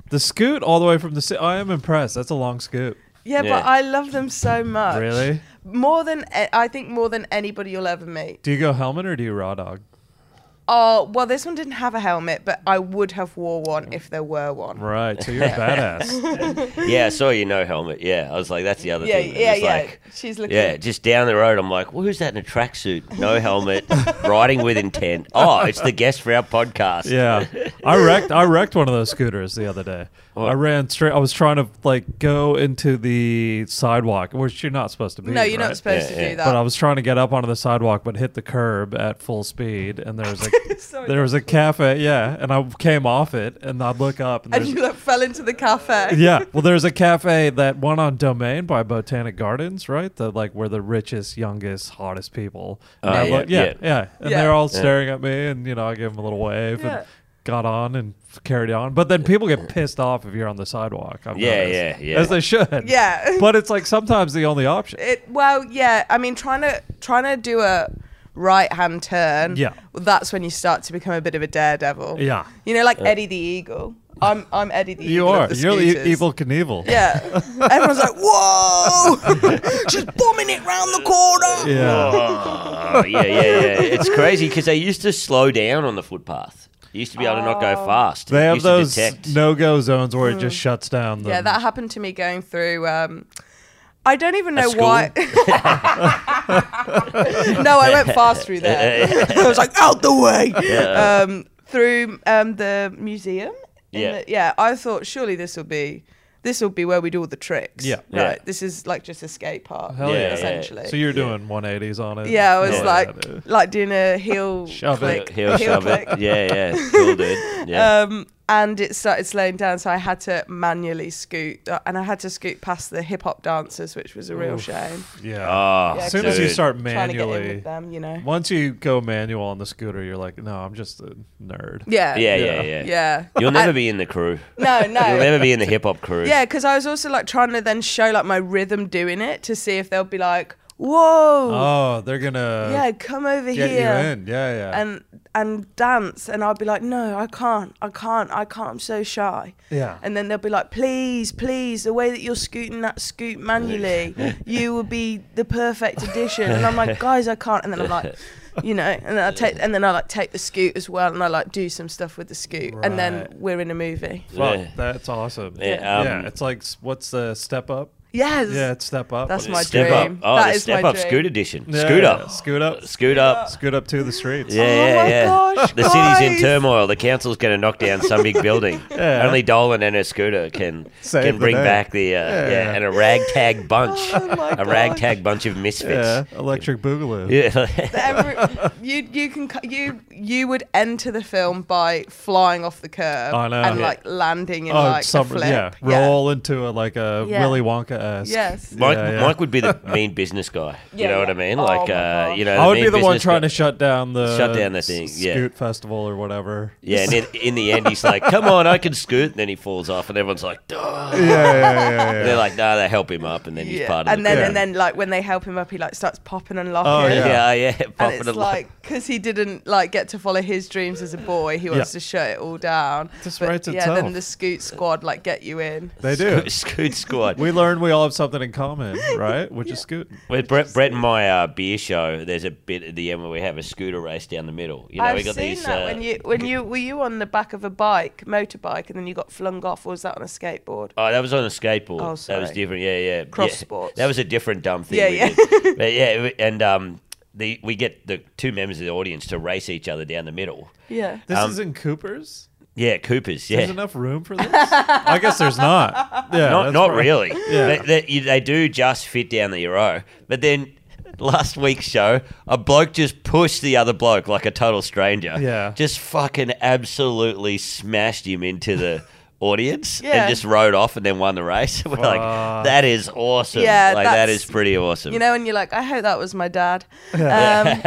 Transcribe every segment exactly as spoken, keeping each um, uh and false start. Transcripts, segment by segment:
The scoot all the way from the city. I am impressed. That's a long scoot. Yeah, Yeah. but I love them so much. Really? More than a- I think more than anybody you'll ever meet. Do you go helmet or do you raw dog? Oh, well, this one didn't have a helmet, but I would have wore one if there were one. Right. So you're a badass. Yeah, I saw you no helmet. Yeah, I was like, that's the other Yeah, thing. It yeah, was yeah. Like, She's looking. yeah, just down the road, I'm like, well, who's that in a tracksuit? No helmet, riding with intent. Oh, it's the guest for our podcast. Yeah, I wrecked. I wrecked one of those scooters the other day. What? I ran straight. I was trying to like go into the sidewalk, which you're not supposed to be. No, you're right? not supposed Yeah, to yeah. do that. But I was trying to get up onto the sidewalk, but hit the curb at full speed, and there was a Sorry, there was a cafe. Yeah, and I came off it, and I look up, and and there's you like, fell into the cafe. yeah. Well, there's a cafe that one on Domain by Botanic Gardens, right? The like where the richest, youngest, hottest people. And Oh, I yeah, look- yeah, yeah. yeah. And Yeah. they're all Yeah. staring at me, and you know, I give them a little wave Yeah. and got on and f- carried on. But then people get pissed off if you're on the sidewalk. I've Yeah, noticed. yeah, yeah. As they should. Yeah. But it's like sometimes the only option. It well, yeah. I mean, trying to trying to do a right hand turn. Yeah. Well, that's when you start to become a bit of a daredevil. Yeah. You know, like Eddie the Eagle. I'm I'm Eddie the You Eagle. are. Of the You're e- scooters. evil Knievel. Yeah. Everyone's like, whoa! She's bombing it round the corner. Yeah. Oh, yeah, yeah, yeah. It's crazy because they used to slow down on the footpath. You used to be able to not go fast. They It have used to those detect. no-go zones where it just shuts down. The, Yeah, that happened to me going through. Um, I don't even know school? why. No, I went fast through there. I was like, out the way. Yeah. Um, through um, the museum. in Yeah. the- yeah. I thought surely this will be this will be where we do all the tricks. Yeah. Right. Yeah. This is like just a skate park. Hell yeah. essentially. So you're doing one eighties on it. Yeah, I was Yeah. like dude. like doing a heel Shove it. click, He'll shove click. it. Yeah, yeah. Cool, dude. Yeah. Um, and it started slowing down, so I had to manually scoot, uh, and I had to scoot past the hip hop dancers, which was a real Oof. shame. Yeah. oh, Yeah, as soon as you dude. start Trying to get in manually, with them, you know. once you go manual on the scooter, you're like, no, I'm just a nerd. Yeah. Yeah, Yeah. yeah, yeah. Yeah. You'll never I- be in the crew. No, no. You'll never be in the hip hop crew. Yeah, because I was also like trying to then show like my rhythm doing it to see if they'll be like, whoa, Oh, they're gonna yeah, come over get here. you in. Yeah, yeah. And and dance, and I'll be like, no, I can't, I can't, I can't. I'm so shy. yeah. And then they'll be like, please, please, the way that you're scooting that scoot manually, you will be the perfect addition. And I'm like, guys, I can't. And then I'm like, you know, and then I take, and then I like take the scoot as well, and I like do some stuff with the scoot, and then Right. we're in a movie. Fuck, Yeah. that's awesome. Yeah, um, yeah, it's like s- what's the step up? Yes. Yeah, it's step up. That's my Step dream. up. Oh, That the is step my up dream. scoot edition. Yeah, Scoot yeah. up. Scoot up. Scoot up. Scoot up to the streets. Yeah, Oh yeah, my yeah. gosh, the city's in guys. turmoil. The council's going to knock down some big building. Yeah. Only Dolan and her scooter can Save can the bring day. back the uh, Yeah. yeah. and a ragtag bunch, Oh my a gosh. ragtag bunch of misfits. Yeah, electric boogaloo. Yeah. Every, you you can cu- you you would enter the film by flying off the curb I know. and Yeah. like landing in Oh, like some, a flip. yeah, roll into a, like a Yeah. Willy Wonka esque. Yes. Mike, Yeah, yeah. Mike would be the mean business guy. You Yeah, know what yeah. I mean? Oh Like, my uh, gosh. you know, I would mean be the one business trying guy. to shut down the Shut down the thing, s- yeah. Scoot festival or whatever. Yeah, and in, in the end, he's like, "Come on, I can scoot." And then he falls off, and everyone's like, "Duh." Yeah, yeah, yeah, yeah. And they're like, "No," they help him up, and then he's Yeah. part of and the then crew. and then like when they help him up, he like starts popping and locking. Oh, yeah, yeah. yeah, And popping it's and like because he didn't like get to follow his dreams as a boy, he wants Yeah. to shut it all down. Just But writes yeah, itself. then the Scoot Squad like get you in. They do. Scoot, scoot squad. We learned we all have something in common, right? Which is scooting. With Brett, Brett and my uh, beer show, there's a bit at the end where we have a scooter race down the middle. You know, I've we got seen these. that uh, when you when you were you on the back of a bike, motorbike, and then you got flung off, or was that on a skateboard? Oh, that was on a skateboard. Oh, That was sorry. different. Yeah, yeah. Cross yeah. sports. That was a different dumb thing. Yeah, we yeah. Did. But yeah, we- and um, the we get the two members of the audience to race each other down the middle. Yeah. This Um, is in Cooper's? Yeah, Coopers. There's Yeah. enough room for this? I guess there's not. Yeah, Not that's not right. really. Yeah. They, they, you- they do just fit down the row, but then. Last week's show, a bloke just pushed the other bloke like a total stranger. Yeah. Just fucking absolutely smashed him into the audience Yeah. and just rode off and then won the race. We're like, Fuck. that is awesome. Yeah, like that that's- is pretty awesome. You know, and you're like, I hope that was my dad. Um,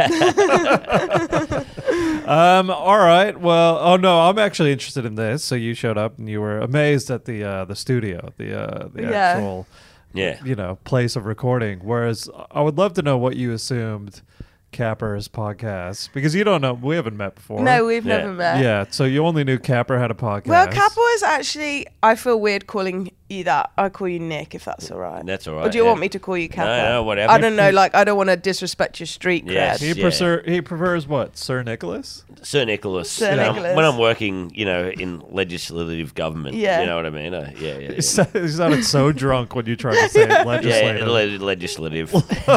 Um, all right. Well, oh no, I'm actually interested in this. So you showed up and you were amazed at the uh, the studio, the uh, the Yeah. actual yeah. you know place of recording. Whereas I would love to know what you assumed Capper's podcast? Because you don't know, we haven't met before. No, we've Yeah. never met. Yeah, so you only knew Capper had a podcast. Well, Kappa is actually, I feel weird calling you that. I call you Nick, if that's all right. That's all Or right. do you yeah. want me to call you Kappa? No, no, whatever. I don't know, like, I don't want to disrespect your street Yes. cred. He, Yeah. prefer, he prefers what? Sir Nicholas? Sir Nicholas. Sir Um, Nicholas. when I'm working, you know, in legislative government. Yeah. You know what I mean? Uh, yeah, yeah. He yeah. sounded he sounded so drunk when you tried to say it, Yeah, legislative. le- legislative.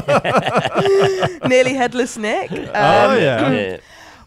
Nearly headless Nick. Um, Oh, yeah. yeah.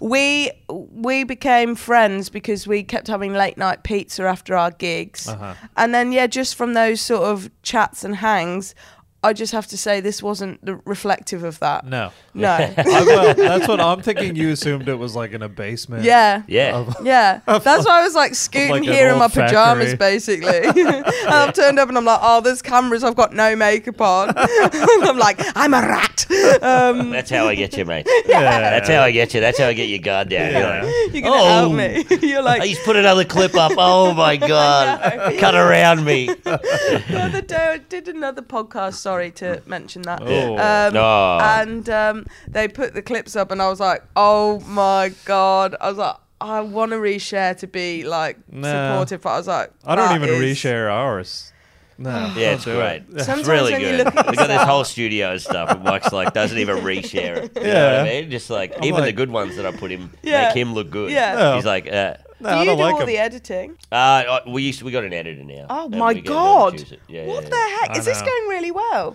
We we became friends because we kept having late night pizza after our gigs, Uh-huh. and then yeah, just from those sort of chats and hangs, I just have to say this wasn't the reflective of that. No. No. I, well, that's what I'm thinking. You assumed it was like in a basement. Yeah. Yeah. Of- Yeah, that's why I was like scooting like an here in my old pajamas, factory. basically. And I've turned up and I'm like, oh, there's cameras. I've got no makeup on. I'm like, I'm a rat. Um, That's how I get you, mate. Yeah. That's how I get you. That's how I get your guard down. You're Yeah. like, you're gonna Oh. help me. You're like, he's put another clip up. Oh my god! Cut around me. the other day I did another podcast. Sorry to mention that. Oh. Um, No. And um, they put the clips up, and I was like, "Oh my god!" I was like, "I want to reshare to be like Nah. supportive," but I was like, I don't "That even is- reshare ours. No. Yeah, don't it's do great. it. It's Sometimes really when you good. look at We've got this yourself- whole studio and stuff, and Mike's like doesn't even reshare it. You know Yeah. what I mean? Just like I'm even the like- good ones that I put him Yeah. make him look good. Yeah. No. He's like, uh, No, Do I you don't do like all them. the editing? uh, we used to, we got an editor now. Oh and my we get him to god! choose it. Yeah, What yeah, the heck? I Is this know. going really well?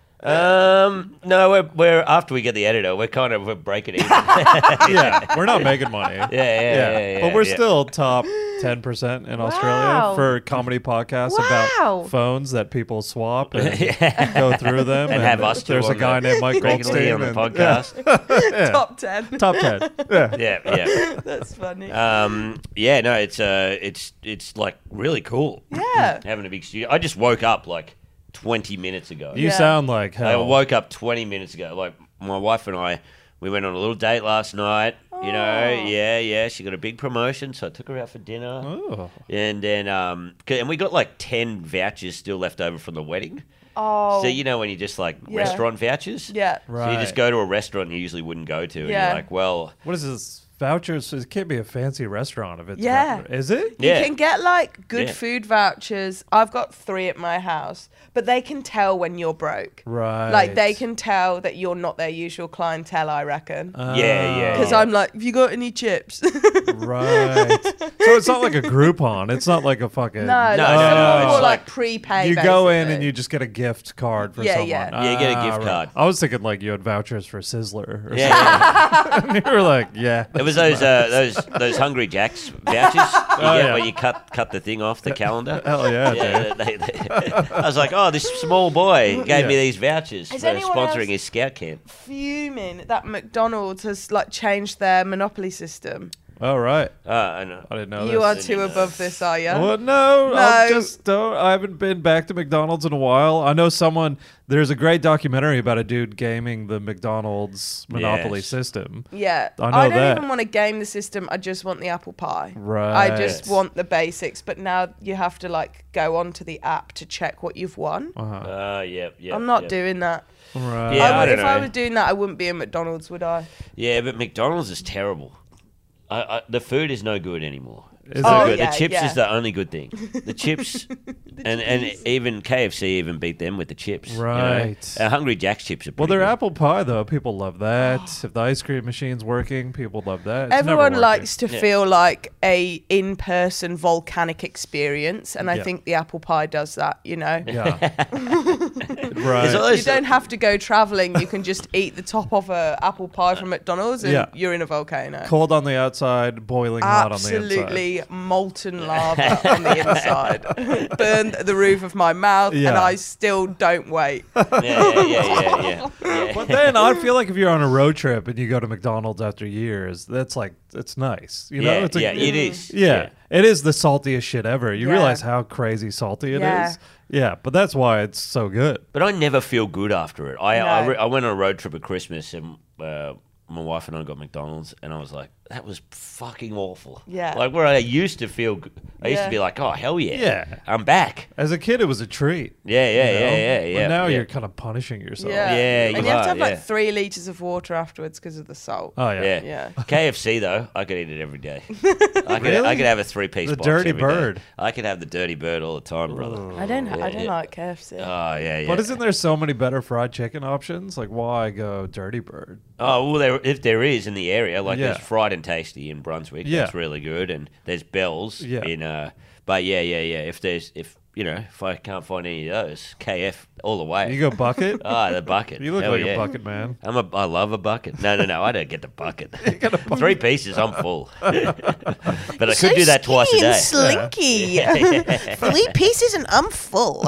yeah. Um, no, we're, we're after we get the editor, we're kind of we're breaking even. Yeah, we're not making money. Yeah, yeah, yeah, yeah, but we're yeah. still top ten percent in Australia Wow. for comedy podcasts Wow. about phones that people swap and go through them. And have us two There's a on guy the- named Mike regularly Goldstein on the and- podcast. Yeah. Top ten. Top ten. Yeah. Yeah, yeah. That's funny. Um, yeah, no, it's uh, it's it's like really cool. Yeah. having a big studio. I just woke up like twenty minutes ago. You Yeah. sound like I hell. woke up twenty minutes ago. Like my wife and I, we went on a little date last night. You know, Oh. yeah, yeah. She got a big promotion, so I took her out for dinner. Oh. And then, um, 'cause- and we got like ten vouchers still left over from the wedding. Oh. So you know when you just like Yeah. restaurant vouchers. Yeah. So Right. you just go to a restaurant you usually wouldn't go to, and Yeah. you're like, well, What is this? Vouchers? It can't be a fancy restaurant if it's. Yeah. Is it? You Yeah. can get like good Yeah. food vouchers. I've got three at my house, but they can tell when you're broke. Right. Like they can tell that you're not their usual clientele, I reckon. Uh, Yeah, yeah, Because I'm like, have you got any chips? Right. So it's not like a Groupon. It's not like a fucking. no, No, like, no, some no, are it's more like, like prepay. You go in basically. and you just get a gift card for Yeah, someone. yeah. Yeah, you get a Ah, gift right. card. I was thinking like you had vouchers for Sizzler or yeah, yeah. something. And you were like, yeah. It was those uh, those those Hungry Jacks vouchers you Oh, get yeah. where you cut cut the thing off the calendar. Hell yeah, dude. Yeah, they, they, I was like, oh, this small boy gave me Yeah. these vouchers Is for anyone sponsoring else- his scout camp. fuming that McDonald's has like changed their monopoly system. Oh, right. Uh, I know. I didn't know You this. are Didn't too know. above this, are you? Well, no, I No. just don't. I haven't been back to McDonald's in a while. I know someone. There's a great documentary about a dude gaming the McDonald's monopoly Yes. system. Yeah, I know I don't that. even want to game the system. I just want the apple pie. Right. I just want the basics. But now you have to like go onto the app to check what you've won. Uh-huh. Uh, yeah, yeah. I'm not yeah. doing that. Right. Yeah, I I would, don't if I know. was doing that, I wouldn't be in McDonald's, would I? Yeah, but McDonald's is terrible. I, I, the food is no good anymore. Is No Oh, it? good. yeah, the chips yeah. is the only good thing. The chips, and and even K F C even beat them with the chips. you know? Right. Uh, Hungry Jack's chips are Well, pretty they're good. apple pie though. People love that. If the ice cream machine's working, people love that. It's never Everyone working. likes to Yeah. feel like a in-person volcanic experience, and I Yeah. think the apple pie does that. You know, Yeah. There's right. all those- you don't have to go traveling. You can just eat the top of a apple pie from McDonald's, and Yeah. you're in a volcano. Cold on the outside, boiling hot on the inside. Absolutely molten lava on the inside. Burned the roof of my mouth, and Yeah. I still don't wait. yeah, yeah, yeah, yeah, yeah. yeah. But then I feel like if you're on a road trip and you go to McDonald's after years, that's like it's nice. You know, yeah, it's a, yeah, it is. Yeah, it is the saltiest shit ever. You Yeah. realize how crazy salty it is. Yeah. Yeah, but that's why it's so good. But I never feel good after it. I No. I, re- I went on a road trip at Christmas and uh, my wife and I got McDonald's and I was like, that was fucking awful. Yeah. Like where I used to feel, g- I used Yeah. to be like, oh hell yeah, Yeah. I'm back. As a kid, it was a treat. Yeah, yeah, you know? yeah, yeah, yeah. But now yeah. you're kind of punishing yourself. Yeah. Yeah, and you you have are, to have yeah. like three liters of water afterwards because of the salt. Oh yeah. Yeah. Yeah. K F C though, I could eat it every day. I could, Really? I could have a three piece The box dirty every day. bird. I could have the dirty bird all the time, brother. I don't. Ha- Yeah, I don't yeah. like K F C. Oh yeah, yeah. But isn't there so many better fried chicken options? Like, why go Dirty Bird? Oh well, there, if there is in the area, like Yeah. there's Fried and Tasty in Brunswick, Yeah. that's really good, and there's Bell's Yeah. in. Uh, but yeah, yeah, yeah. If there's, if you know, if I can't find any of those, K F all the way. You go bucket? Ah, the bucket. You look Hell like yeah. a bucket man. I'm a. I love a bucket. No, no, no. I don't get the bucket. Three pieces, I'm full. But I could do that twice a day. Slinky. Three pieces and I'm full.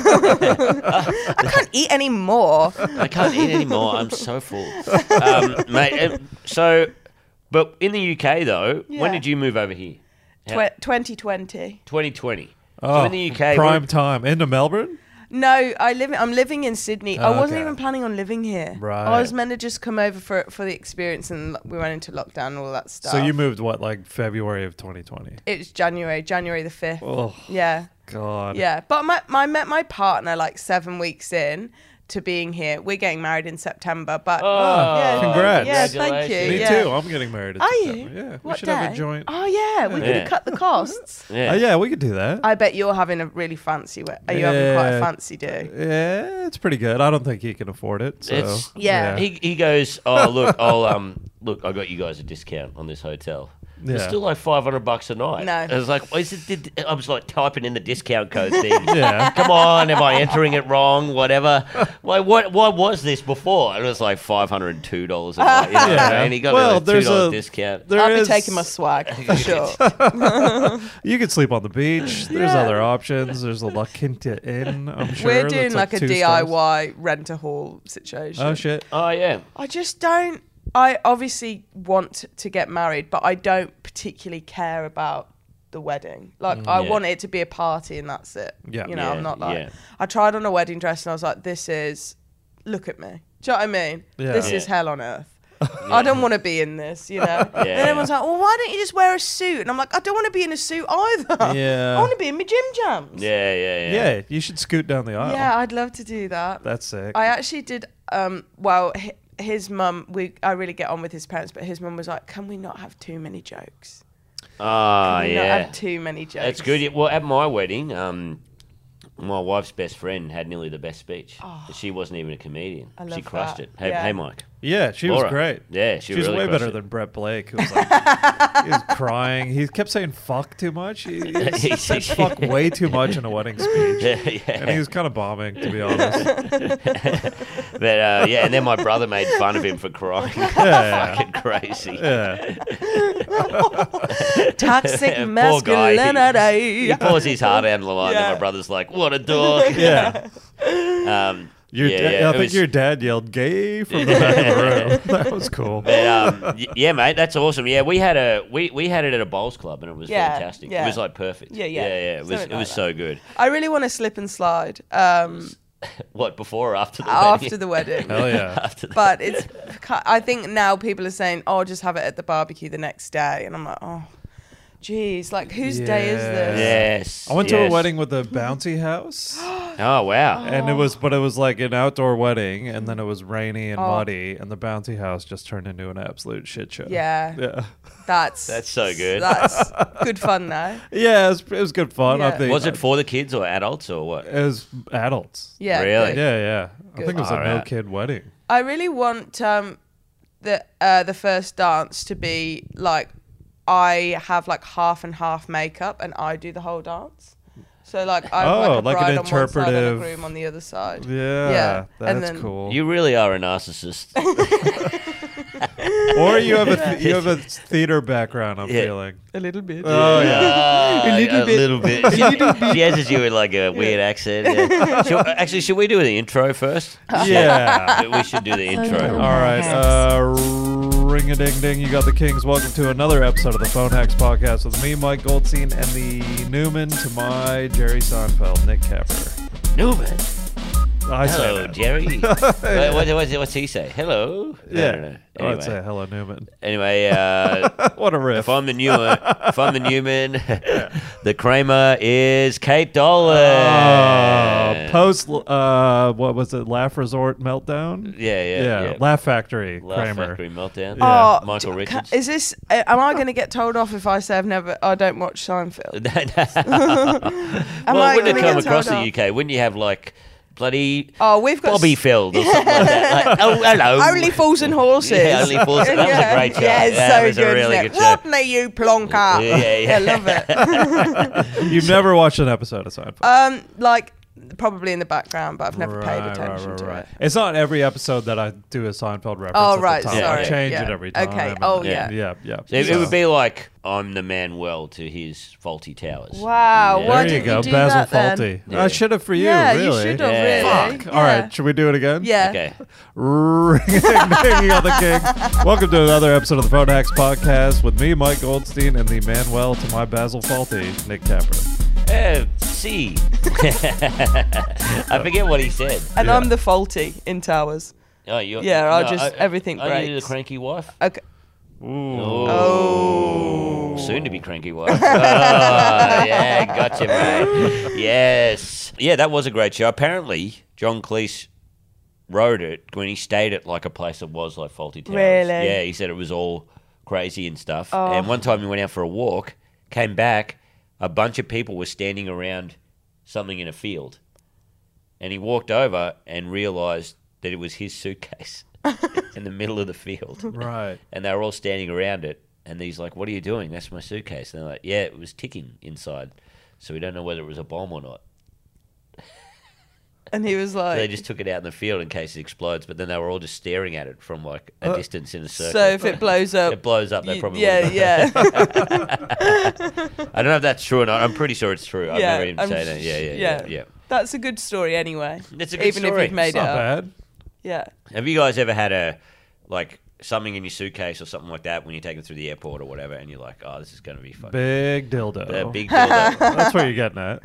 I can't eat any more. I can't eat anymore. I'm so full, um, mate. um, So, but in the U K though, when Yeah. did you move over here? Tw- twenty twenty. twenty twenty. Oh, so in the U K, prime what- time. Into Melbourne? No, I live. I'm living in Sydney. I Oh, wasn't okay. even planning on living here. Right. I was meant to just come over for for the experience, and we went into lockdown and all that stuff. So you moved, what, like February of twenty twenty? It was January, January the fifth. Oh, Yeah, God. yeah. But my, my, I met my partner like seven weeks in to being here. We're getting married in September, but Oh, yeah, congrats. Yeah, thank you. Congratulations. Me yeah. too. I'm getting married in Are September. you? Yeah. We What should day? have a joint. Oh yeah, we could Yeah. have cut the costs. Yeah. Oh, yeah, we could do that. I bet you're having a really fancy. We- Are you having quite a Yeah. fancy do? Yeah, it's pretty good. I don't think he can afford it. So, It's- Yeah. He he goes, oh look, I'll um look, I got you guys a discount on this hotel. It's Yeah. still like five hundred bucks a night. No. I was like, is it? Did, I was like typing in the discount code thing. Yeah. Come on, am I entering it wrong? Whatever. Like, what? What was this before? It was like five hundred and two dollars a night. You know what Yeah. I mean? He got Well, a two there's dollar a- discount. There I'll be is- taking my swag for sure. You could sleep on the beach. There's Yeah. other options. There's a La Quinta Inn, I'm sure. We're that's doing like, a two D I stars. Y rent a hall situation. Oh, shit. Oh yeah. I just don't. I obviously want to get married, but I don't particularly care about the wedding. Like, I yeah. want it to be a party and that's it. Yeah. You know, Yeah, I'm not like. yeah. I tried on a wedding dress and I was like, this is. Look at me. Do you know what I mean? Yeah. This Yeah. is hell on earth. I don't want to be in this, you know. Then everyone's like, "Well, why don't you just wear a suit?" And I'm like, "I don't want to be in a suit either. Yeah. I want to be in my gym jams." Yeah, yeah, yeah. Yeah, you should scoot down the aisle. Yeah, I'd love to do that. That's sick. I actually did. Um, well, hi- his mum. We I really get on with his parents, but his mum was like, "Can we not have too many jokes? Ah, Can we not yeah. have too many jokes?" That's good. Yeah, well, at my wedding, um, my wife's best friend had nearly the best speech. She wasn't even a comedian. I She love crushed that. it. Hey, Yeah. hey, Mike. yeah, she Laura. was great. Yeah, she She's really way crushed better it. than Brett Blake, who was like, he was crying. He kept saying "fuck" too much. He, he said "fuck" way too much in a wedding speech, Yeah, yeah. and he was kind of bombing, to be honest. But uh, yeah, and then my brother made fun of him for crying. Yeah, Fucking crazy. yeah. Toxic Poor guy. He- masculinity. He pours his heart out on the line, Yeah. and my brother's like, "What a dog." Yeah. Um, Your yeah, da- yeah, I it think was- your dad yelled "gay" from the back of the room. That was cool. But, um, y- yeah, mate, that's awesome. Yeah, we had a we, we had it at a bowls club, and it was Yeah, fantastic. yeah. It was like perfect. Yeah, yeah, yeah, yeah. It was something it was like so good. I really want to slip and slide um, What, before or after the after wedding? the wedding. Hell yeah. After the But it's. I think now people are saying, "Oh, just have it at the barbecue the next day," and I'm like, "Oh, geez, like whose day is this?" Yes. I went to yes. a wedding with a bouncy house. Oh wow. And it was, but it was like an outdoor wedding, and then it was rainy and Oh. muddy, and the bouncy house just turned into an absolute shit show. Yeah. Yeah. That's That's so good. That's good fun though. Yeah, it was, it was good fun. I Yeah. think. Was it for the kids or adults or what? It was adults. Yeah. Really? good. Yeah, yeah. I Good. think it was a Alright. no kid wedding. I really want um, the uh, the first dance to be like I have like half and half makeup and I do the whole dance. So like I have Oh, like a like an bride on one side and a interpretive- groom on the other side. Yeah, Yeah, that's and then- cool. You really are a narcissist. or you have a th- you have a theater background. I'm Yeah. feeling. A little bit. Oh yeah. Ah, A little a bit. little bit. She, she answers you with like a weird accent. Yeah. Should- actually, should we do the intro first? Yeah. We should do the intro. All right. Uh, ring a ding ding. You got the Kings. Welcome to another episode of the Phone Hacks Podcast with me, Mike Goldstein, and the Newman to my Jerry Seinfeld, Nick Capper. Newman. I say Hello, that. Jerry. what, what, what's, what's he say? Hello. I Yeah. don't know. I'd Anyway, say hello, Newman. anyway uh, What a riff. if I'm the Newman, if I'm the Newman, the Kramer is Kate Dolan. Uh, post, uh, what was it? Laugh Resort Meltdown? yeah, yeah, Yeah. yeah. Laugh Factory, Laugh Kramer. Factory Meltdown. Yeah. Oh, Michael d- Richards. ca- Is this? Uh, am I going to get told off if I say I've never? I don't watch Seinfeld. well, I wouldn't it gonna come get across told the off? U K? Wouldn't you have like bloody Oh, we've got Bobby s- Feld or something like that? Like, oh, hello. Only Fools and Horses. Yeah, Only Fools- that was a great show. Yeah, it's That so was a good. really isn't it? good show. Rodney, you plonker. Yeah, yeah, yeah. I love it. You've never watched an episode of Seinfeld. um, like probably in the background, but I've never paid Right, attention right, to right, it. right. It's not every episode that I do a Seinfeld reference. Oh, at the right, top. sorry. I change Yeah. it every time. Okay. and- Oh, yeah. Yeah, yeah. So it, it So- would be like I'm the Manuel to his Faulty Towers. Wow, Yeah. why There you didn't go, you do Basil that then? Faulty. Yeah. I should have for you, yeah, really. you should have Yeah. really. Fuck. All Yeah. right, should we do it again? Yeah. Okay. Ring-a-ding-ding of the king. Welcome to another episode of the Phone Hacks Podcast with me, Mike Goldstein, and the Manuel to my Basil Faulty, Nick Capper. Uh, see. I forget what he said. And Yeah. I'm the faulty in Towers. Oh, you're, Yeah, I no, just- everything Are you the breaks. cranky wife? Okay. Oh. Oh. Soon to be cranky wife. Oh, yeah, gotcha, mate. Yes. Yeah, that was a great show. Apparently, John Cleese wrote it when he stayed at like a place that was like Faulty Towers. Really? Yeah, he said it was all crazy and stuff. Oh. And one time he went out for a walk, came back, a bunch of people were standing around something in a field. And he walked over and realized that it was his suitcase in the middle of the field. Right. And they were all standing around it. And he's like, "What are you doing? That's my suitcase." And they're like, "Yeah, it was ticking inside. So we don't know whether it was a bomb or not." And he was So like, they just took it out in the field in case it explodes. But then they were all just staring at it from like a Uh, distance in a circle. so if it blows up, it blows up, they you- probably yeah, would've- yeah, I don't know if that's true or not. I'm pretty sure it's true. I've yeah. never even I'm said sh- it. Yeah, yeah, yeah, yeah. yeah. That's a good story anyway. It's a good Even story. if you've made It's it not up. bad. Yeah. Have you guys ever had a like something in your suitcase or something like that when you take it through the airport or whatever, and you're like, "Oh, this is going to be fucking Big dildo. a big dildo." That's what you're getting at.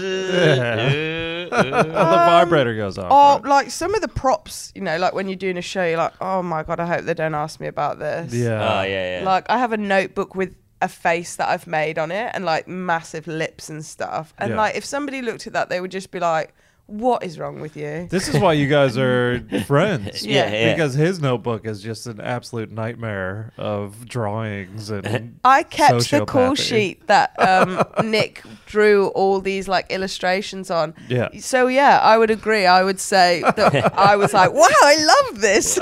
Yeah. Oh, the vibrator goes off. Or right? like some of the props, you know, like when you're doing a show, you're like, oh my god, I hope they don't ask me about this. Yeah. Oh yeah, yeah. Like I have a notebook with a face that I've made on it and like massive lips and stuff. And Yeah. like if somebody looked at that, they would just be like, what is wrong with you? This is why you guys are friends. Yeah, yeah. Because his notebook is just an absolute nightmare of drawings and I kept the call sociopathy. sheet that um, Nick drew all these like illustrations on. Yeah. So yeah, I would agree. I would say that I was like, wow, I love this.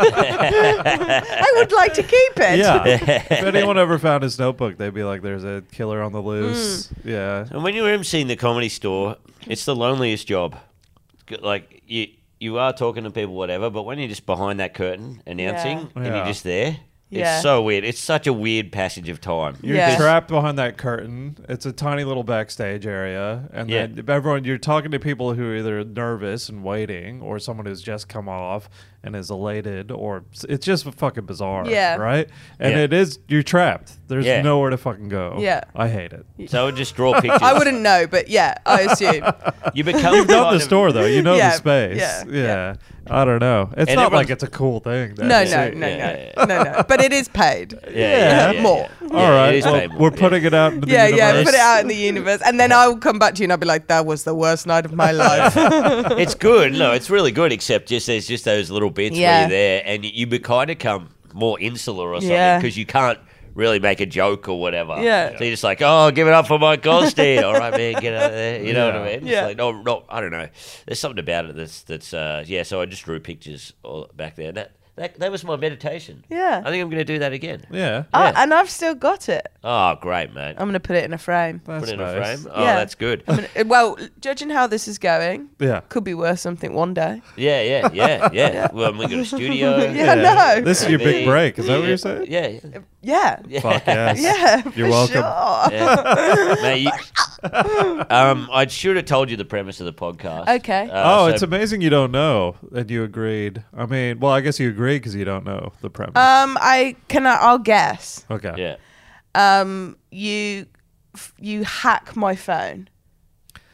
I would like to keep it. Yeah. If anyone ever found his notebook, they'd be like, there's a killer on the loose. Mm. Yeah. And when you're emceeing the Comedy Store, it's the loneliest job. Like you, you are talking to people, whatever, but when you're just behind that curtain announcing Yeah. and Yeah. you're just there, Yeah. it's so weird. It's such a weird passage of time. You're Yeah. trapped behind that curtain. It's a tiny little backstage area. And Yeah. then everyone, you're talking to people who are either nervous and waiting or someone who's just come off and is elated, or it's just fucking bizarre. Yeah. Right? And Yeah. it is, you're trapped. There's Yeah. nowhere to fucking go. Yeah. I hate it. So I would just draw pictures. I wouldn't know, but yeah, I assume. You become You've done kind the of- store though. You know Yeah, the space. yeah, Yeah. yeah. I don't know. It's And not everyone's- like it's a cool thing. to No, have no, to no, see. Yeah, no, yeah, no, no. But it is paid. Yeah, yeah, yeah, More. yeah. All Yeah, right. it is well, paid more, we're yeah. putting it out into the Yeah, universe. yeah, put it out in the universe. And then I'll come back to you and I'll be like, that was the worst night of my life. It's good. No, it's really good. Except just there's just those little bits where Yeah. you're there, and you, you kind of come more insular or something Yeah. because you can't really make a joke or whatever. Yeah. So you're just like, oh, give it up for Mike Goldstein. All right, man, get out of there. You know what I Yeah. mean? Yeah. It's like, no, no, I don't know. There's something about it that's that's uh, yeah. So I just drew pictures all back there. That that that was my meditation. Yeah. I think I'm going to do that again. Yeah. Ah, Yeah. and I've still got it. Oh, great, mate. I'm going to put it in a frame. That's Put it in nice. a frame. Oh, Yeah. that's good. I'm gonna, well, judging how this is going, Yeah. could be worth something one day. Yeah, yeah, yeah, yeah. Well, we got a studio. Yeah, no. This is your big Maybe- break. Is that what you're saying? Yeah, yeah. Yeah. yeah. Fuck yes. Yeah. You're for welcome. Sure. Yeah. Mate, you- um, I should have told you the premise of the podcast. Okay. Uh, Oh, so- it's amazing you don't know and you agreed. I mean, well, I guess you agreed because you don't know the premise. Um, I can. I, I'll guess. okay. Yeah. Um, you, f- you hack my phone.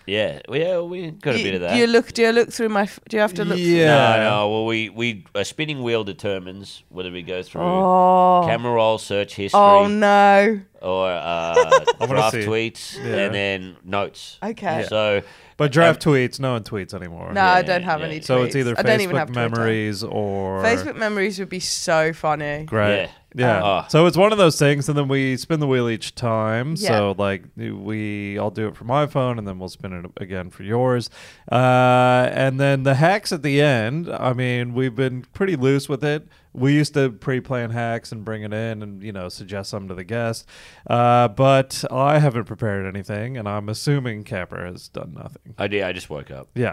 Yeah, well, yeah, we got a You- bit of that. Do you look? Do you look through my? f- Do you have to look? Yeah. No, no. Well, we we a spinning wheel determines whether we go through Oh. camera roll, search history, Oh no. or uh, wanna draft see. tweets, Yeah. and then notes. Okay. So But draft tweets, no one tweets anymore. No, Yeah, I don't have yeah. any. So it's tweets. either I don't even have Facebook Twitter. memories or Facebook memories would be so funny. Great. Yeah. Yeah. Oh. So it's one of those things, and then we spin the wheel each time. Yeah. So like we, I'll do it for my phone, and then we'll spin it again for yours. Uh, and then the hacks at the end. I mean, we've been pretty loose with it. We used to pre-plan hacks and bring it in, and you know, suggest some to the guest. Uh, but I haven't prepared anything, and I'm assuming Capper has done nothing. I did. I just woke up. Yeah.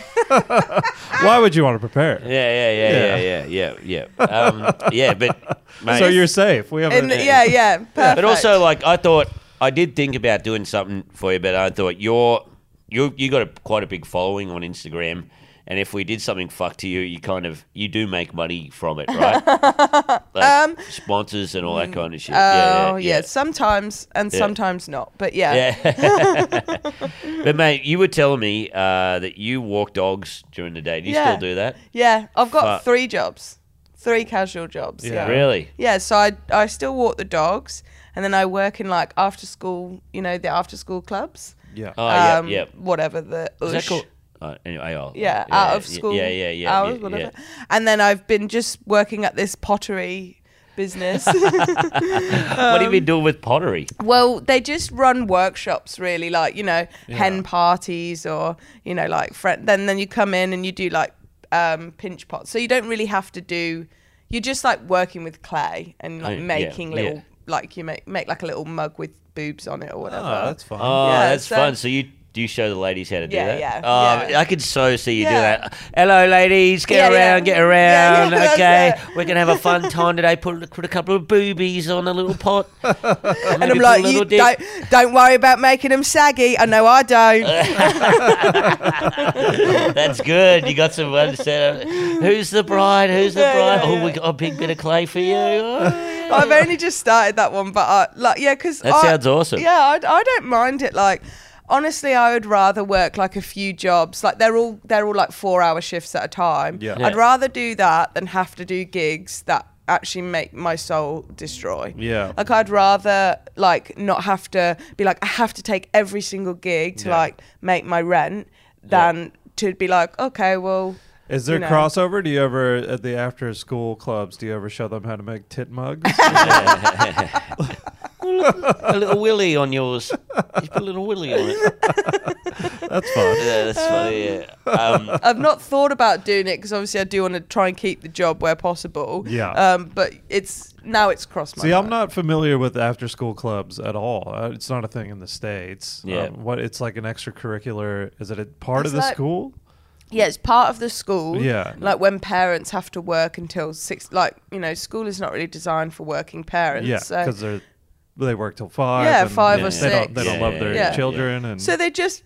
Why would you want to prepare? Yeah, yeah, yeah, Yeah. yeah, yeah, yeah, yeah. Um, yeah, but mate, So you're safe. We haven't. And yeah, yeah, perfect. but also like I thought I did think about doing something for you, but I thought you're you you got a, quite a big following on Instagram. And if we did something fuck to you, you kind of you do make money from it, right? Like Um, sponsors and all that kind of shit. Oh yeah, yeah, sometimes and Yeah. sometimes not, but yeah. yeah. But mate, you were telling me uh, that you walk dogs during the day. Do you Yeah. still do that? Yeah, I've got Fuck. three jobs, three casual jobs. Yeah. Yeah, Really? Yeah, so I I still walk the dogs, and then I work in like after school, you know, the after school clubs. Yeah. Oh yeah, um, yeah. Whatever the Is that ush. called? Uh, anyway, I'll, Yeah, out of yeah, school. Yeah, yeah, yeah. hours, yeah, whatever. yeah. And then I've been just working at this pottery business. What have you been doing with pottery? Well, they just run workshops, really, like you know, Yeah. hen parties or you know, like friend. Then then you come in and you do like um, pinch pots. So you don't really have to do. You're just like working with clay and like Oh, yeah, making yeah. little like you make make like a little mug with boobs on it or whatever. Oh, that's fun. Oh, Yeah, that's so- fun. So you do you show the ladies how to do Yeah, that? yeah, Oh, yeah. I could so see you do Yeah. that. Hello, ladies. Get Yeah, yeah. around, get Yeah, around. yeah, that's okay, it. we're gonna have a fun time today. Put put a couple of boobies on a little pot. And I'm like, you don't, don't worry about making them saggy. I know I don't. That's good. You got some one set. Who's the bride? Who's the Yeah, bride? yeah, Oh, yeah. we got a big bit of clay for you. Oh, I've only just started that one, but I, like, yeah, because That sounds awesome. Yeah, I, I don't mind it. Like, honestly, I would rather work like a few jobs. Like, they're all they're all like four hour shifts at a time. Yeah. Yeah. I'd rather do that than have to do gigs that actually make my soul destroy. Yeah. Like, I'd rather like not have to be like I have to take every single gig to Yeah. like make my rent than to be like, okay, well. Is there you know. crossover? Do you ever at the after school clubs? Do you ever show them how to make tit mugs? a little willy on yours. You put a little willy on it. That's fun. Yeah, that's funny. Yeah. Um, I've not thought about doing it because obviously I do want to try and keep the job where possible. Yeah. Um, but it's now it's crossed my See, mind. I'm not familiar with after school clubs at all. Uh, it's not a thing in the States. Yeah. Um, what it's like an extracurricular? Is it a part It's of the like- school? Yeah, it's part of the school. Yeah. Like when parents have to work until six. Like you know, school is not really designed for working parents. Yeah, So, because they're they work till five. Yeah, and five or they Don't, six. they don't Yeah, love yeah, their yeah. children and so they just.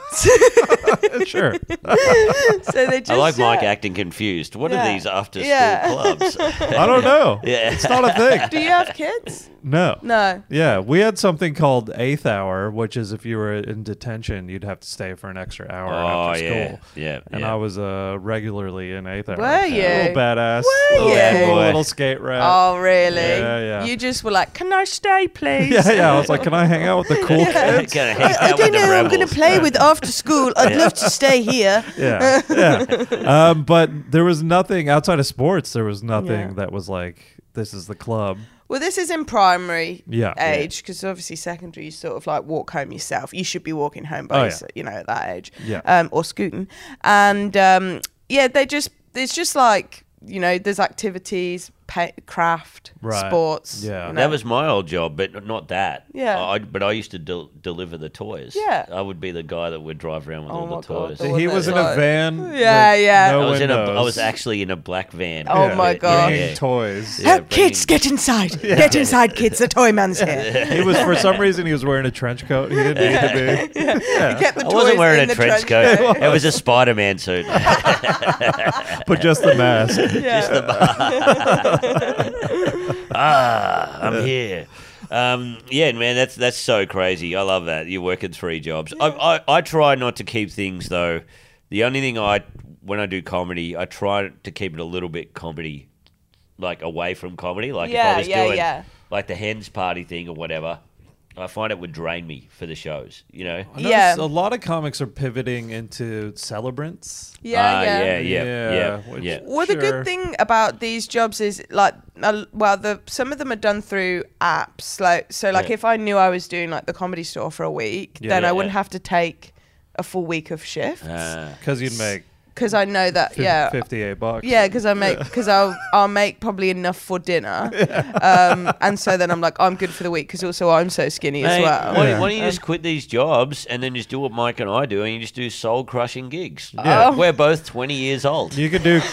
sure. so they just. I like Mike yeah. acting confused. What Yeah. are these after school Yeah. clubs? I don't know. Yeah. It's not a thing. Do you have kids? No. No. Yeah, we had something called eighth hour, which is if you were in detention, you'd have to stay for an extra hour Oh after yeah, school. yeah. And yeah. I was uh, regularly in eighth hour. Were you? A little badass. Were little, you? Bad boy. little skate rat. Oh really? Yeah, yeah. You just were like, can I stay, please? Yeah, yeah. I was like, can I hang out with the cool kids? Gonna hang I, I out don't with the know. I'm going rebels. to play with after school. I'd love to stay here. Yeah, yeah. Um, but there was nothing outside of sports. There was nothing Yeah. that was like, this is the club. Well, this is in primary Yeah. age because obviously secondary you sort of like walk home yourself. You should be walking home Oh, by yeah. yourself, you know, at that age. Yeah. Um, or scooting. And um, yeah, they just it's just like, you know, there's activities, pay, craft, Right. sports. Yeah. you know. That was my old job, but not that. Yeah. I, but I used to del- deliver the toys. Yeah. I would be the guy that would drive around with Oh all my the God, toys. the one He that's was in a like- van. Yeah, with yeah. No I was in a. I windows. was actually in a black van. Oh my Yeah, God. bringing yeah. toys. Yeah, Oh, kids, bringing- get inside. Get inside, kids. The toy man's here. He was for some reason he was wearing a trench coat. He didn't need to be. He kept the I toys wasn't wearing in a the trench coat. It was a Spider-Man suit. But just the mask. Yeah. ah, I'm here. Um, yeah, man, that's that's so crazy. I love that. You're working three jobs. I, I I try not to keep things though. The only thing I when I do comedy, I try to keep it a little bit comedy, like away from comedy. Like if Yeah, I was yeah, doing yeah. like the hens party thing or whatever, I find it would drain me for the shows. You know. I notice Yeah. a lot of comics are pivoting into celebrants. Yeah, Ah, yeah. yeah, yeah, yeah, which- yeah. Well, the Sure. good thing about these jobs is like, uh, well, the some of them are done through apps. Like, so, like, Yeah. if I knew I was doing like the Comedy Store for a week, Yeah. then Yeah, I wouldn't yeah. have to take a full week of shifts Ah. Because you'd make because I know that. fif- Yeah, fifty-eight bucks. yeah, because I make because I'll I'll make probably enough for dinner, um, and so then I'm like I'm good for the week because also I'm so skinny as Hey, well. why, Yeah. why don't you just quit these jobs and then just do what Mike and I do, and you just do soul crushing gigs? Yeah. Oh. We're both twenty years old. You could do,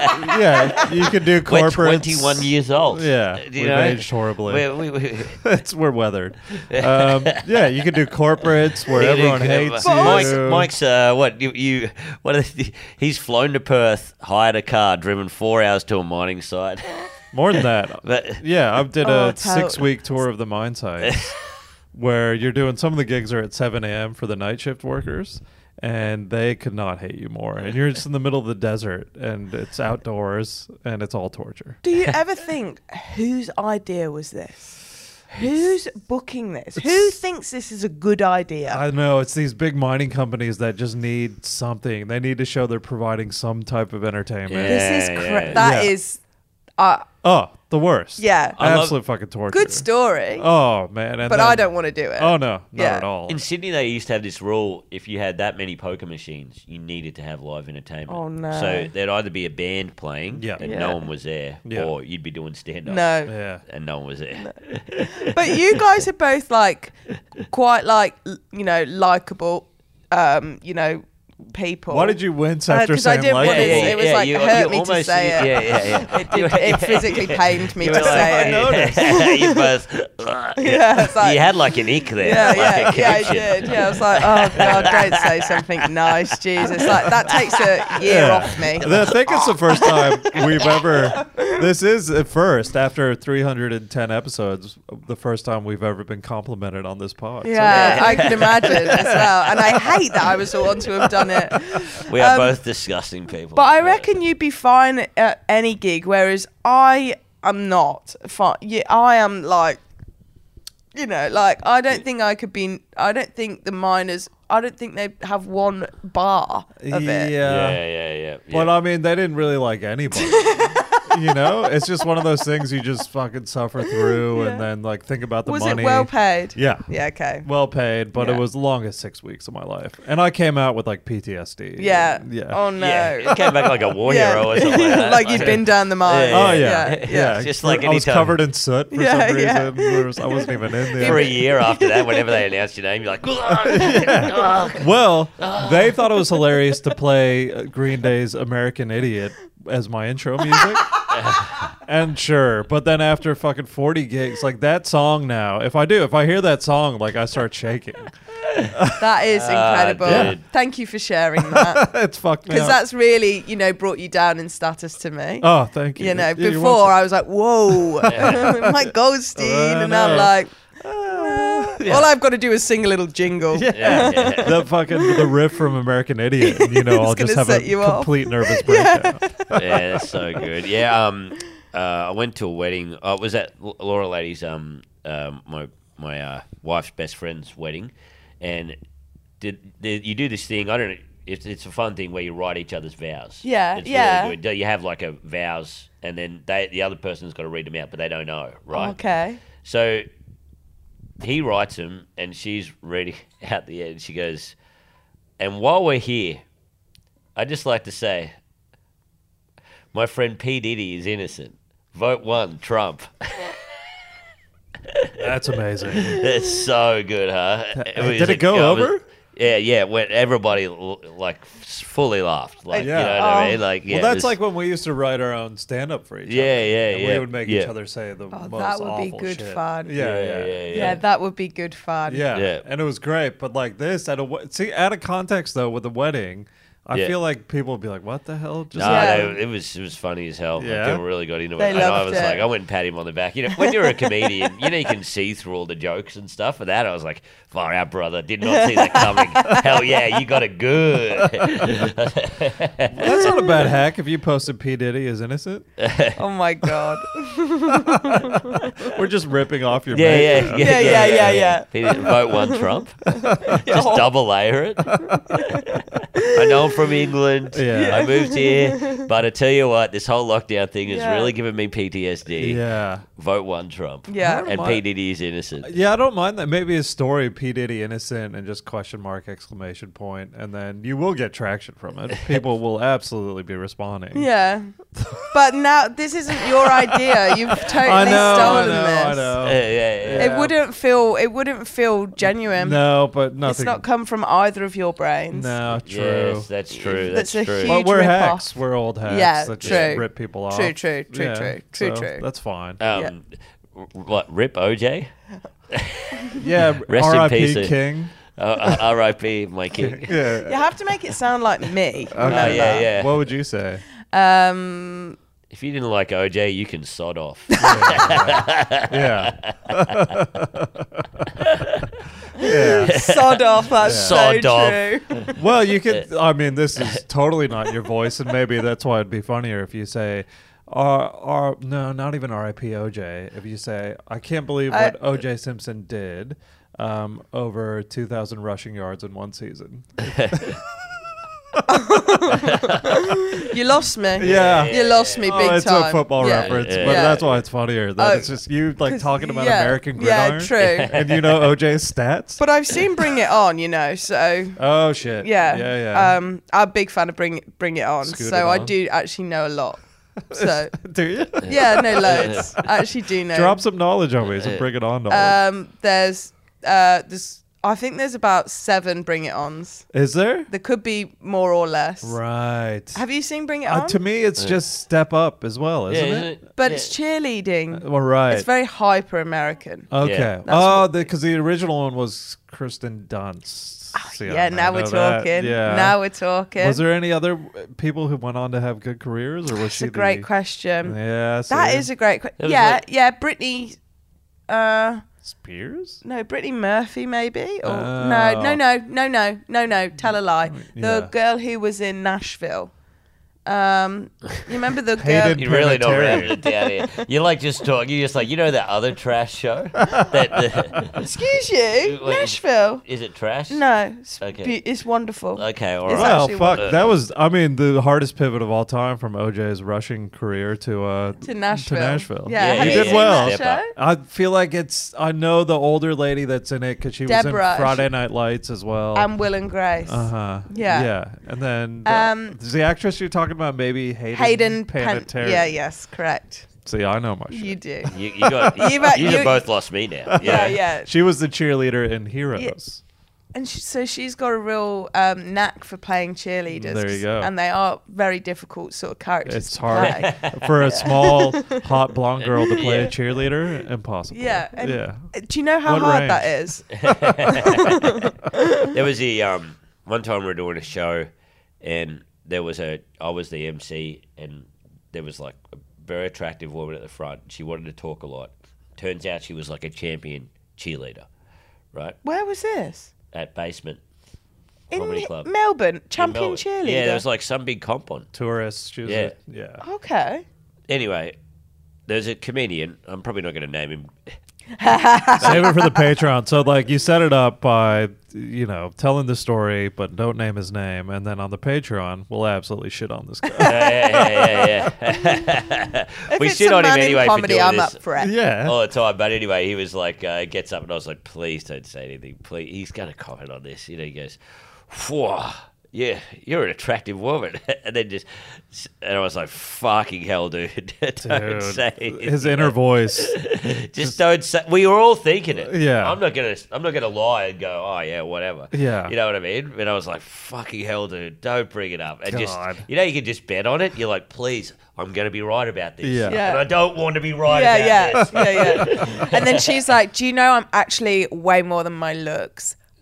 yeah, you could do We're corporate. twenty-one years old. Yeah, Do you we've know? aged horribly. We're, we, we, it's we're weathered. Um, yeah, you could do corporates where Yeah, everyone yeah, hates but you. Mike's, Mike's uh, what you, you what? Are the, he's flown to Perth, hired a car, driven four hours to a mining site. More than that. But Yeah, I did Oh, a tout. six-week tour of the mine sites where you're doing some of the gigs are at seven a.m. for the night shift workers, and they could not hate you more. And you're just in the middle of the desert, and it's outdoors, and it's all torture. Do you ever think whose idea was this? Who's booking this? Who thinks this is a good idea? I know it's these big mining companies that just need something. They need to show they're providing some type of entertainment. Yeah. this is cra- yeah. that Yeah. is, uh, Oh, the worst. yeah, I love- Absolute fucking torture. good story. Oh man, and but then- I don't want to do it. Oh no, not Yeah. at all. in Sydney, they used to have this rule: if you had that many poker machines, you needed to have live entertainment. Oh, no. So there'd either be a band playing, Yeah. and Yeah. no one was there, Yeah. or you'd be doing stand up, No, Yeah. and no one was there. but you guys are both like quite like l- you know likable, um, you know people. Why did you wince Uh, after 'cause I saying didn't like want it? it- it was like hurt me to say it. Yeah, yeah, yeah. It, did, it physically pained me You to were say like- it. you both. Yeah, it's like- you had like an ick there. Yeah, like yeah, a yeah, I connection. did. Yeah, I was like, oh god, don't say something nice, Jesus. Like that takes a year Yeah. off me. I think it's the first time we've ever. This is at first after three hundred ten episodes, the first time we've ever been complimented on this pod. So- Yeah, I can imagine as well. And I hate that I was the one to have done it. We are Um, both disgusting people. But I reckon you'd be fine at any gig, whereas I am not fine. Yeah, I am like, you know, like I don't think I could be. I don't think the miners. I don't think they have one bar of yeah. it. Yeah, yeah, yeah. yeah. But I mean, they didn't really like anybody. You know, it's just one of those things you just fucking suffer through, Yeah. and then like think about the Was money. it well paid? Yeah. Yeah. Okay. Well paid, but Yeah. it was the longest six weeks of my life, and I came out with like P T S D. Yeah. yeah. Oh no. Yeah, it came back like a war Yeah. hero or something like that. like you'd been down the mine. Yeah, Oh yeah, Yeah, yeah. yeah. Just like I was anytime- covered in soot for Yeah, some yeah. reason. There was- I wasn't even in there. For a year after that, whenever they announced your name, you're like, "Ugh." Well, they thought it was hilarious to play uh, Green Day's American Idiot as my intro music. And sure, but then after fucking forty gigs, like that song now, if I do, if I hear that song, like I start shaking. That is Ah, incredible. dude. Thank you for sharing that. It's fucked me Because up. that's really, you know, brought you down in status to me. Oh, thank you. You know, Yeah, you're before welcome. I was like, whoa, Mike Goldstein. I and now I'm know. like, uh, all I've got to do is sing a little jingle. Yeah, yeah. the fucking the riff from American Idiot, and, you know, I'll It's just gonna have a set you off. complete nervous breakdown. Yeah, that's so good. Yeah, um, uh, I went to a wedding. I was at L- Laura Lady's, um, um, my my uh, wife's best friend's wedding, and did, did you do this thing? I don't know. It's it's a fun thing where you write each other's vows. Yeah, it's yeah. Really good. You have like a vows, and then they the other person's got to read them out, but they don't know, right? Okay. So he writes them, and she's reading out the end. She goes, "And while we're here, I'd just like to say, my friend P. Diddy is innocent. Vote one, Trump." That's amazing. That's so good, huh? Did was it go I was- over? Yeah, yeah. When everybody l- like fully laughed, like Yeah. you know what I Oh. mean? Like, yeah. well, it that's was- like when we used to write our own stand up for each Yeah, other. yeah, and yeah, We would make yeah. each other say the Oh, most that would be awful good shit. fun. Yeah, yeah, yeah, yeah. yeah, Yeah. that would be good fun. Yeah. Yeah. And it was great. But like this, at a we- see, out of context though, with the wedding, I Yeah. feel like people would be like, "What the hell?" Just No, Yeah. no, it was it was funny as hell. Like, Yeah? people really got into They it. And I loved was it. like, I went and pat him on the back. You know, when you're a comedian, you know you can see through all the jokes and stuff. For that, I was like, far out, brother. Did not see that coming. Hell yeah, you got it good. That's not a bad hack. If you posted P Diddy as innocent, Oh my god. we're just ripping off your Yeah, mate. yeah, yeah, Yeah, yeah, yeah, yeah. He didn't vote one Trump. Just double layer it. I know I'm from England. Yeah. I moved here, but I tell you what, this whole lockdown thing has Yeah. really given me P T S D. Yeah. Vote one Trump. Yeah. And Mind- P Diddy is innocent. Yeah, I don't mind that. Maybe a story, P Diddy innocent, and just question mark exclamation point, and then you will get traction from it. People will absolutely be responding. Yeah. But now this isn't your idea. You've totally I know, I stolen know, this. I know. Yeah, yeah, yeah. It wouldn't feel it wouldn't feel genuine. No, but It's nothing. not come from either of your brains. No, true. Yes, that's true. That's, That's a true. huge- But we're rip-off. hacks. We're old hacks Yeah, that true. just rip people off. True, true, true, Yeah, true, true, so true. That's fine. Um, r- What, Rip O J? Yeah, Rest in R I P peace, uh, King. Uh, R I P my king. Yeah. You have to make it sound like me. Okay. Oh, yeah, yeah. What would you say? Um, If you didn't like O J, you can sod off. Yeah. Yeah. sod off. That's Yeah. so Sod off. true. Well, you could. I mean, this is totally not your voice, and maybe that's why it'd be funnier if you say, "R R." No, not even R I P O J. If you say, "I can't believe I- what O J Simpson did." Um, over two thousand rushing yards in one season. You lost me. Yeah. You lost me Oh, big it's time. a football Yeah. reference, Yeah. but Yeah. that's why it's funnier. That Oh, it's just you like 'Cause- talking about yeah, American yeah, gridiron. true. And you know O J's stats. But I've seen Bring It On, you know, so Oh shit. yeah. Yeah, yeah. Um, I'm a big fan of Bring It, Bring It On, Scoot so it I on. do actually know a lot. So Do you? yeah, no loads. I actually do know. Drop some knowledge on me. So bring it on. Knowledge. Um, there's uh, there's I think there's about seven Bring It Ons. Is there? There could be more or less. Right. Have you seen Bring It Uh, On? to me, it's just step up as well, Yeah, isn't isn't it? it? but Yeah. it's cheerleading. Well, right. It's very hyper American. Okay. Yeah. That's Oh, what- because the, original one was Kristen Dunst. See, I yeah, now know we're that. talking. Yeah. Now we're talking. Was there any other uh, people who went on to have good careers, or was That's she a great the, question. Yeah, That see? is a great There question. was Yeah, like- yeah. Brittany. Uh, Spears. no, Brittany Murphy, maybe. Or Oh. no, no, no, no, no, no, no. Tell a lie. The Yeah. girl who was in Nashville. Um, you remember the girl? Hayden You're really not Panettiere. rounding it down here. You're like just talking. You're just like, you know that other trash show? that the, Excuse you, Wait, Nashville. Is it trash? No, it's, Okay. be- it's wonderful. Okay, all It's right. Well, actually fuck. one- That was, I mean, the hardest pivot of all time from O J's rushing career to uh To Nashville. To Nashville. Yeah, Yeah, have he you did seen well. that Step show? up. I feel like it's. I know the older lady that's in it because she was Deborah, in Friday Night Lights as well. And Will and Grace. uh huh. Yeah. Yeah, and then Um, uh, is the actress you're talking about maybe Hayden, Hayden Pan- Panettiere? Yeah, yes, correct. See, I know my shit. You do. You, you got. You've You, got- you, you- both lost me now. Yeah, yeah. She was the cheerleader in Heroes. And she, so she's got a real um, knack for playing cheerleaders. There you go. And they are very difficult sort of characters It's to hard play. for a small, hot blonde girl to play Yeah. a cheerleader. Impossible. Yeah. And yeah. do you know how What hard range? that is? There was the um one time we were doing a show, and there was a I was the M C, and there was like a very attractive woman at the front. She wanted to talk a lot. Turns out she was like a champion cheerleader, right? Where was this? At Basement In Comedy Club. Melbourne, in champion Melbourne. cheerleader. Yeah, there was like some big comp on. Tourists. She was Yeah. A, yeah. Okay. Anyway, there's a comedian. I'm probably not going to name him. Save it for the Patreon. So, like, you set it up by, you know, telling the story, but don't name his name. And then on the Patreon, we'll absolutely shit on this guy. yeah, yeah, yeah, yeah. If we it's shit a on him man in anyway comedy, for doing I'm this up for it. yeah. all the time. But anyway, he was like, uh, gets up, and I was like, please don't say anything. Please, he's going to comment on this. You know, he goes, "Whoa, yeah, you're an attractive woman," and then just, and I was like, "Fucking hell, dude, don't Dude, say anything. his inner voice. Just don't say." We were all thinking it. Yeah. I'm not gonna, I'm not gonna lie and go, "Oh yeah, whatever." Yeah. you know what I mean. And I was like, "Fucking hell, dude, don't bring it up." And God. just, you know, you can just bet on it. You're like, "Please, I'm gonna be right about this." Yeah. Yeah. And I don't want to be right Yeah, about yeah, this. yeah, yeah. And then she's like, "Do you know I'm actually way more than my looks?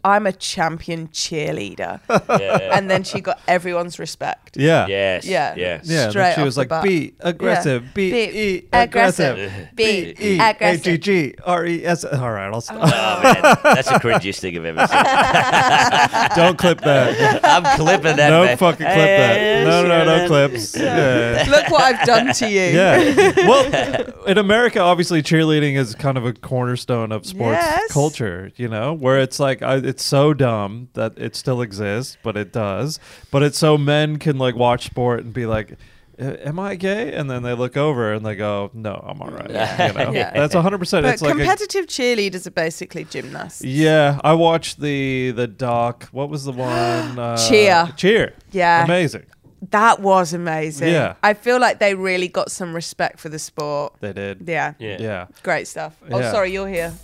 I'm a champion cheerleader. Yeah. And then she got everyone's respect. Yeah. Yes. Yeah. Yeah. Yeah, and Straight then she off was the like, bat. be aggressive, Yeah. be, Be e aggressive. aggressive, Be B E A G aggressive. G R E S. All right, I'll stop. Oh man, that's the cringiest thing I've ever seen. Don't clip that. I'm clipping that. No man. fucking clip Yeah, that. No, no, no sure. clips. Yeah. Look what I've done to you. Yeah. Well, in America, obviously, cheerleading is kind of a cornerstone of sports Yes. culture, you know, where it's like, I, it's so dumb that it still exists, but it does. But it's so men can like watch sport and be like, am I gay? And then they look over and they go, no, I'm all right. Yeah. You know? Yeah. That's one hundred percent. But It's like a, competitive cheerleaders are basically gymnasts. yeah, I watched the the doc. What was the one? Uh, Cheer. Cheer. Yeah. Amazing. That was amazing. Yeah. I feel like they really got some respect for the sport. They did. Yeah. Yeah. Yeah. Great stuff. Oh, Yeah. sorry, you're here.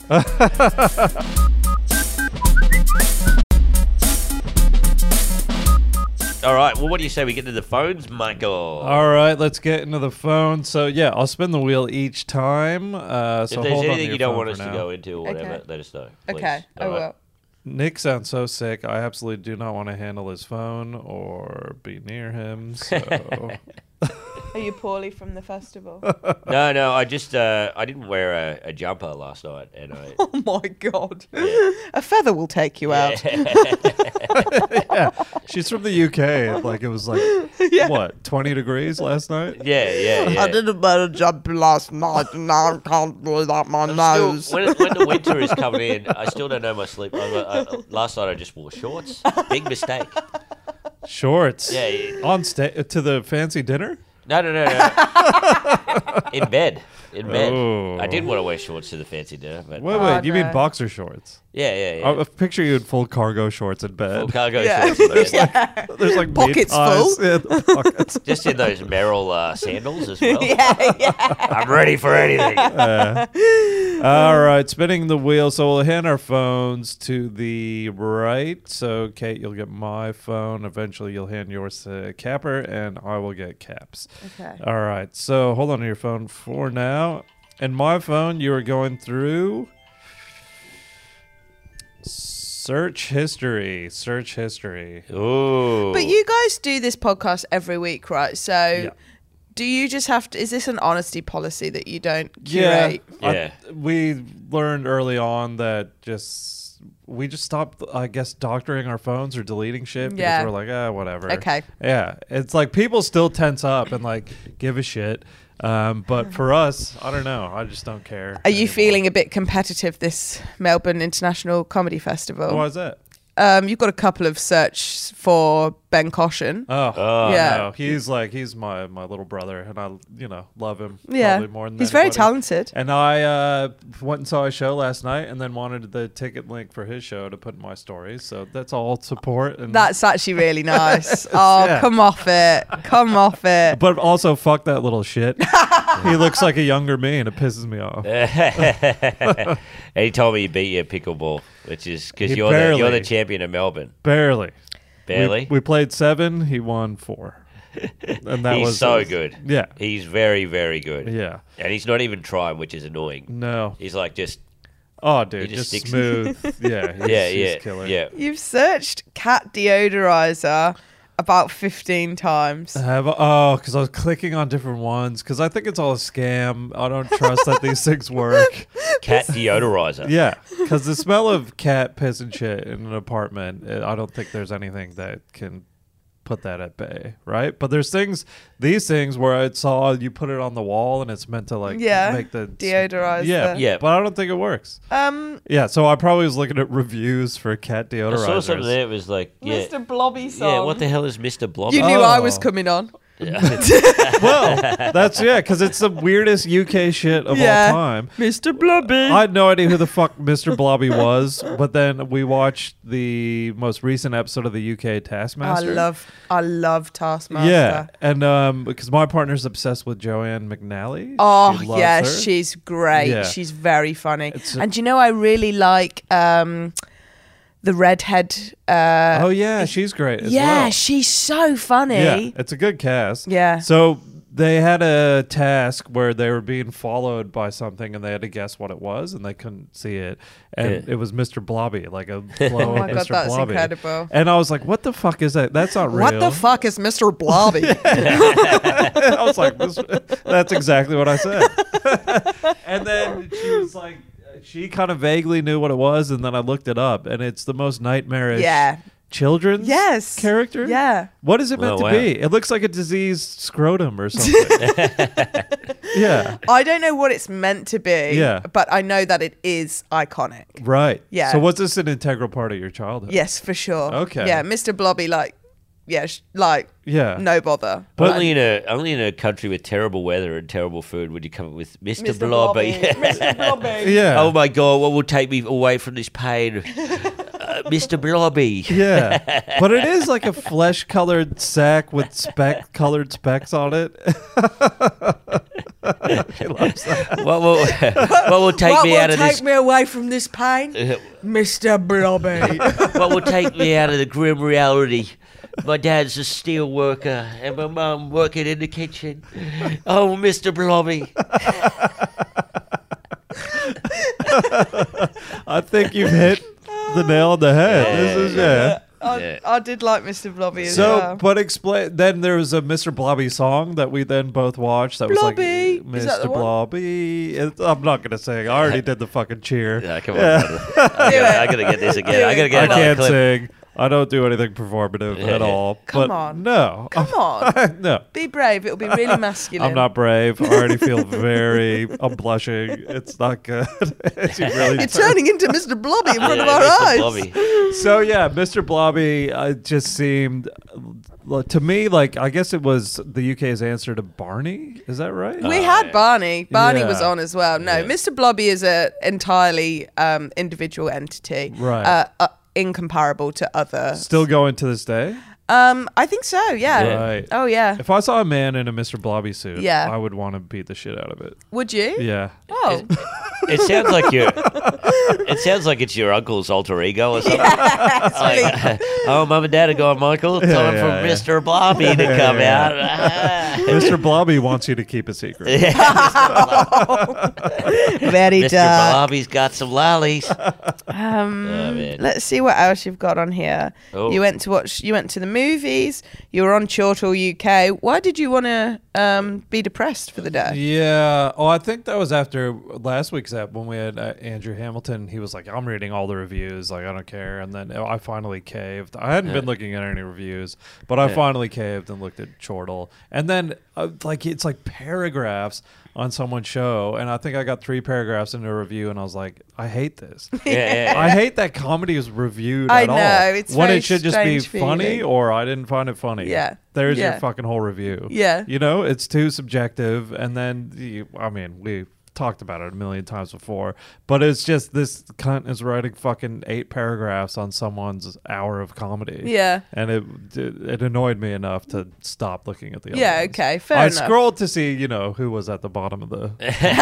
All right. Well, what do you say we get to the phones, Michael? All right, let's get into the phone. So yeah, I'll spin the wheel each time. Uh, so if there's hold on to anything your you don't phone want for us to now. go into or whatever, Okay. let us know. Please. Okay, I All right. will. Nick sounds so sick. I absolutely do not want to handle his phone or be near him. So Are you poorly from the festival? No, no. I just uh, I didn't wear a, a jumper last night, and I. Oh my god. Yeah. A feather will take you out. yeah, she's from the U K. Like it was like Yeah. what twenty degrees last night. Yeah, yeah, yeah. I did a better job last night and now I can't do it up my I'm nose. Still, when, when the winter is coming in, I still don't know my sleep. I, I, last night I just wore shorts. Big mistake. Shorts. Yeah, yeah. On sta- to the fancy dinner. No, no, no, no. In bed. In bed. Oh. I did want to wear shorts to the fancy dinner, but Wait, Oh, wait. You mean no. boxer shorts? yeah, yeah, yeah. I picture you in full cargo shorts in bed. Full cargo Yeah. shorts in bed. There's like there's like meat Pockets pies full. in the pockets. Just in those Merrill uh, sandals as well. yeah, yeah. I'm ready for anything. Uh, all right, spinning the wheel. So we'll hand our phones to the right. So Kate, you'll get my phone. Eventually, you'll hand yours to Capper, and I will get Caps. Okay. All right. So hold on to your phone for now. And my phone, you are going through search history. Search history. Ooh. But you guys do this podcast every week, right? So Yeah. do you just have to, is this an honesty policy that you don't curate? Yeah, I- Yeah. we learned early on that just we just stopped, I guess, doctoring our phones or deleting shit because Yeah. we're like, ah, whatever. Okay. Yeah, it's like people still tense up and like give a shit, um, but for us, I don't know. I just don't care. Are you anymore. feeling a bit competitive this Melbourne International Comedy Festival? Why is that? Um, you've got a couple of search for Ben Caution. Oh, Oh, Yeah. no. He's like he's my my little brother, and I you know love him. yeah, probably more than he's very anybody. talented. And I uh, went and saw his show last night, and then wanted the ticket link for his show to put in my stories. So that's all support. And That's actually really nice. Oh, Yeah. come off it. Come off it. but also fuck that little shit. He looks like a younger me, and it pisses me off. and he told me he beat you at pickleball, which is because He you're the, you're barely. the champion of Melbourne. Barely. Barely. We, we played seven. He won four. And that He's was so was- good. Yeah. He's very, very good. Yeah. And he's not even trying, which is annoying. No. He's like just, Oh, dude, He just, just sticks- smooth. Yeah. He's, yeah, he's yeah, killer. yeah. You've searched cat deodorizer about fifteen times. Have oh, because I was clicking on different ones because I think it's all a scam. I don't trust that these things work. Cat deodorizer. Yeah, because the smell of cat piss and shit in an apartment, uh, I don't think there's anything that can put that at bay, right? But there's things, these things where I saw you put it on the wall and it's meant to like Yeah, make the deodorize Yeah, the- Yeah. but I don't think it works. Um, Yeah, so I probably was looking at reviews for cat I saw something deodorizers. there. It was like, yeah, Mister Blobby song. yeah. What the hell is Mister Blob? You knew I Oh. was coming on. Well, that's yeah, because it's the weirdest U K shit of Yeah. all time. Mister Blobby. I had no idea who the fuck Mister Blobby was, but then we watched the most recent episode of the U K I Taskmaster. love, I love Taskmaster. Yeah, and um, because my partner's obsessed with Joanne McNally. Oh She loves yeah, her. she's great. Yeah. She's very funny. It's a- and you know, I really like um, the redhead. Uh, Oh yeah, she's great as yeah, well. she's so funny. Yeah, it's a good cast. Yeah. So they had a task where they were being followed by something and they had to guess what it was and they couldn't see it. And Yeah. it was Mister Blobby, like a flow Oh my of God, Mister that's Blobby. incredible. And I was like, what the fuck is that? That's not real. What the fuck is Mister Blobby? I was like, this, that's exactly what I said. And then she was like, she kind of vaguely knew what it was, and then I looked it up, and it's the most nightmarish Yeah. children's Yes. character. Yeah. What is it meant Oh, to wow. be? It looks like a diseased scrotum or something. Yeah. I don't know what it's meant to be. Yeah. But I know that it is iconic. Right. Yeah. So was this an integral part of your childhood? Yes, for sure. Okay. Yeah, Mister Blobby, like, yeah, sh- like, Yeah. no bother. Only in a only in a country with terrible weather and terrible food would you come up with Mister Mister Blobby. Mister Blobby. Yeah. Oh my God! What will take me away from this pain, uh, Mister Blobby? Yeah. But it is like a flesh colored sack with speck colored specks on it. He loves that. What will what will take What me will out of take this? me away from this pain? Mister Blobby. What will take me out of the grim reality? My dad's a steel worker and my mum working in the kitchen. Oh, Mister Blobby. I think you've hit the nail on the head. Yeah, this is yeah. yeah. I, Yeah. I did like Mister Blobby as So, well. but explain. Then there was a Mister Blobby song that we then both watched. That Blobby. was like Is that Mister the one? Blobby. It, I'm not gonna sing. I already did the fucking cheer. Yeah, come on, brother. I gotta, I gotta get this again. I gotta get I another can't clip. sing. I don't do anything performative at all. Come but on. No. Come on. No. Be brave. It'll be really masculine. I'm not brave. I already feel very. I'm blushing. It's not good. It's really You're turning into Mister Blobby in front Yeah, of our Mister eyes. Blobby. So yeah, Mister Blobby uh, just seemed uh, to me like I guess it was the U K's answer to Barney. Is that right? We Oh, had yeah. Barney. Barney Yeah. was on as well. No, Yeah. Mister Blobby is a entirely um, individual entity. Right. Uh, uh, incomparable to other. Still going to this day. Um, I think so. Yeah. Yeah. Right. Oh yeah. If I saw a man in a Mister Blobby suit, Yeah. I would want to beat the shit out of it. Would you? Yeah. Oh. It sounds like you. It sounds like it's your uncle's alter ego or something. It's really- Like, oh, mum and dad are going, Michael. Time Yeah, for yeah, yeah. Mister Blobby to come yeah. out. Ah. Mister Blobby wants you to keep a secret. Very Mister dark. Blobby's got some lollies. Um, Oh, man. let's see what else you've got on here. Oh. You went to watch. You went to the movies. You were on Chortle U K. Why did you want to um, be depressed for the day? Yeah. Oh, I think that was after last week's app when we had uh, Andrew Hamilton. He was like, I'm reading all the reviews. Like, I don't care. And then I finally caved. I hadn't been looking at any reviews, but I Yeah. finally caved and looked at Chortle. And then, uh, like, it's like paragraphs on someone's show. And I think I got three paragraphs into a review, and I was like, I hate this. Yeah, yeah, I hate that comedy is reviewed I at all. know, it's when very it should just be strange funny feeling. or I didn't find it funny. Yeah. There's Yeah. your fucking whole review. Yeah. You know, it's too subjective. And then, you, I mean, we talked about it a million times before, but it's just this cunt is writing fucking eight paragraphs on someone's hour of comedy. Yeah. And it it annoyed me enough to stop looking at the other Yeah. ones. Okay. Fair I enough. scrolled to see, you know, who was at the bottom of the.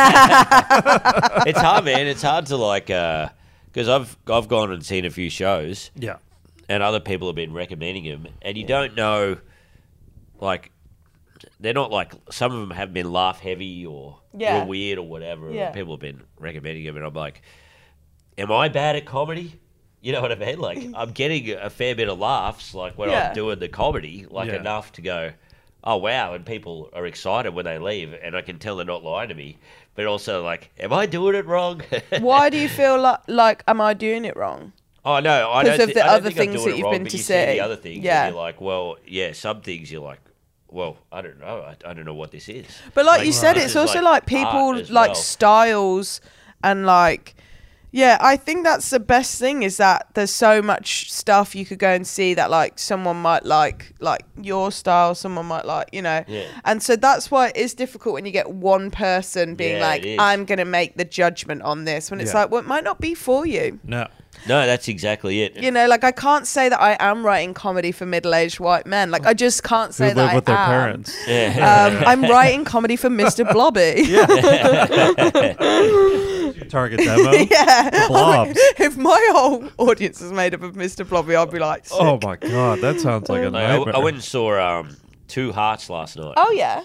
It's hard, man. It's hard to like, because I've I've gone and seen a few shows, Yeah. and other people have been recommending them, and you don't know, like, they're not like some of them have been laugh heavy or Yeah. real weird or whatever. Yeah. People have been recommending them, and I'm like, am I bad at comedy? You know what I mean? Like, I'm getting a fair bit of laughs, like when Yeah. I'm doing the comedy, like Yeah. enough to go, oh wow, and people are excited when they leave, and I can tell they're not lying to me. But also, like, am I doing it wrong? Why do you feel like, like am I doing it wrong? Oh no, I 'Cause don't. of thi- the I don't other think I'm things doing that it you've wrong, been but to you see see. the other things, Yeah. and you're like, well, yeah, some things you're like, well, I don't know, I, I don't know what this is. But like, you said, this it's is also like like art people as like well. styles and like, yeah, I think that's the best thing is that there's so much stuff you could go and see that like someone might like, like your style, someone might like, you know. Yeah. And so that's why it is difficult when you get one person being Yeah, like, it is. I'm going to make the judgment on this when it's Yeah. like, well, it might not be for you. No. No, that's exactly it. You know, like I can't say that I am writing comedy for middle-aged white men. Like I just can't Who say live that with I their am. parents. Yeah. Um, I'm writing comedy for Mister Blobby. Your target demo. Yeah. Blobs. If my whole audience is made up of Mister Blobby, I'd be like, sick. Oh my god, that sounds like a Like, I, nightmare. I went and saw um, Two Hearts last night. Oh, yeah.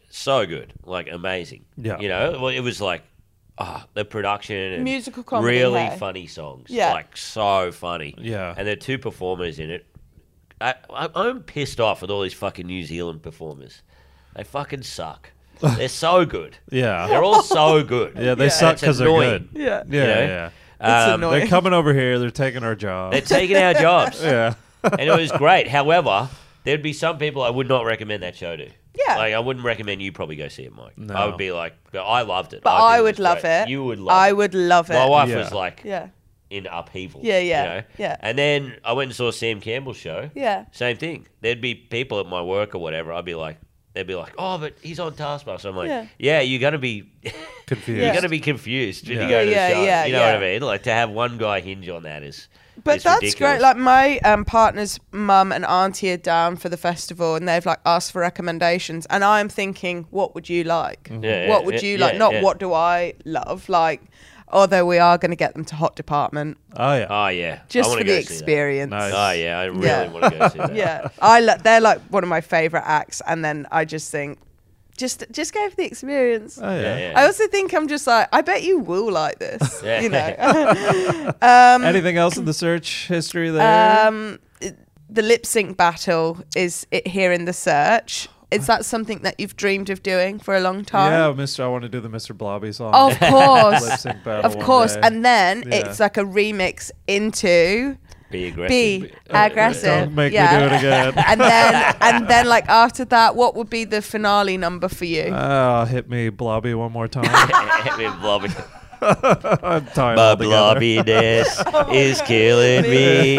so good, like amazing. Yeah. You know, well, it was like, oh, the production and Musical comedy, really hey? funny songs. Yeah. Like so funny. Yeah. And there are two performers in it. I, I, I'm pissed off with all these fucking New Zealand performers. They fucking suck. They're so good. Yeah. They're all so good. Yeah, they Yeah. suck It's because they're annoying. good. Yeah. Yeah, You know? yeah. It's Um, annoying. They're coming over here. They're taking our job. they're taking our jobs. Yeah. And it was great. However, there'd be some people I would not recommend that show to. Yeah. Like, I wouldn't recommend you probably go see it, Mike. No. I would be like, I loved it. But think I it would was love great. it. You would love I it. would love it. My wife Yeah. was like Yeah. in upheaval. Yeah, yeah, you know? yeah. And then I went and saw Sam Campbell's show. Yeah. Same thing. There'd be people at my work or whatever. I'd be like, they'd be like, oh, but he's on Taskmaster. I'm like, Yeah. yeah, you're going to be Confused. you're going to be confused when Yeah. you go to the Yeah, show. yeah, you know yeah. what I mean? Like, to have one guy hinge on that is But is that's ridiculous. great. Like my um, partner's mum and auntie are down for the festival, and they've like asked for recommendations. And I'm thinking, what would you like? Mm-hmm. Yeah, what yeah, would yeah, you like? yeah, Not yeah. what do I love? Like, although we are going to get them to Hot Department Oh, yeah. Oh, yeah. I just wanna for the go see that. experience. Nice. Oh, yeah. I really Yeah. want to go see that. Yeah, I lo- they're like one of my favorite acts, and then I just think, just just go for the experience. Oh, yeah. Yeah, yeah. I also think I'm just like, I bet you will like this. Yeah. You know. um, Anything else in the search history there? Um, it- the lip sync battle is it here in the search. Is that something that you've dreamed of doing for a long time? yeah, Mister I want to do the Mister Blobby song. Of course. Lip sync battle Of one course. day. And then Yeah. it's like a remix into Be aggressive. Be Uh, aggressive. Don't make Yeah. me do it again. and then and then like after that, what would be the finale number for you? Oh, hit me Blobby one more time. Me blobby. I'm tired My altogether. blobbiness is killing me.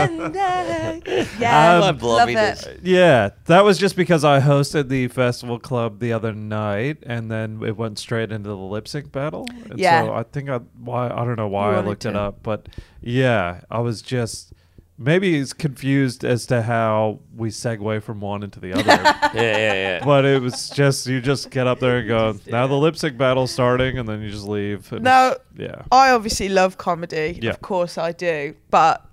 yeah, Um, My love blobbiness. it. Yeah, that was just because I hosted the festival club the other night, and then it went straight into the lip sync battle. And Yeah. So I think I why I don't know why You I wanted looked it to. up, but yeah, I was just maybe it's confused as to how we segue from one into the other. Yeah, yeah, yeah. But it was just you just get up there and go, now the lip sync battle's starting, and then you just leave. And No, yeah. I obviously love comedy. Yeah. Of course I do. But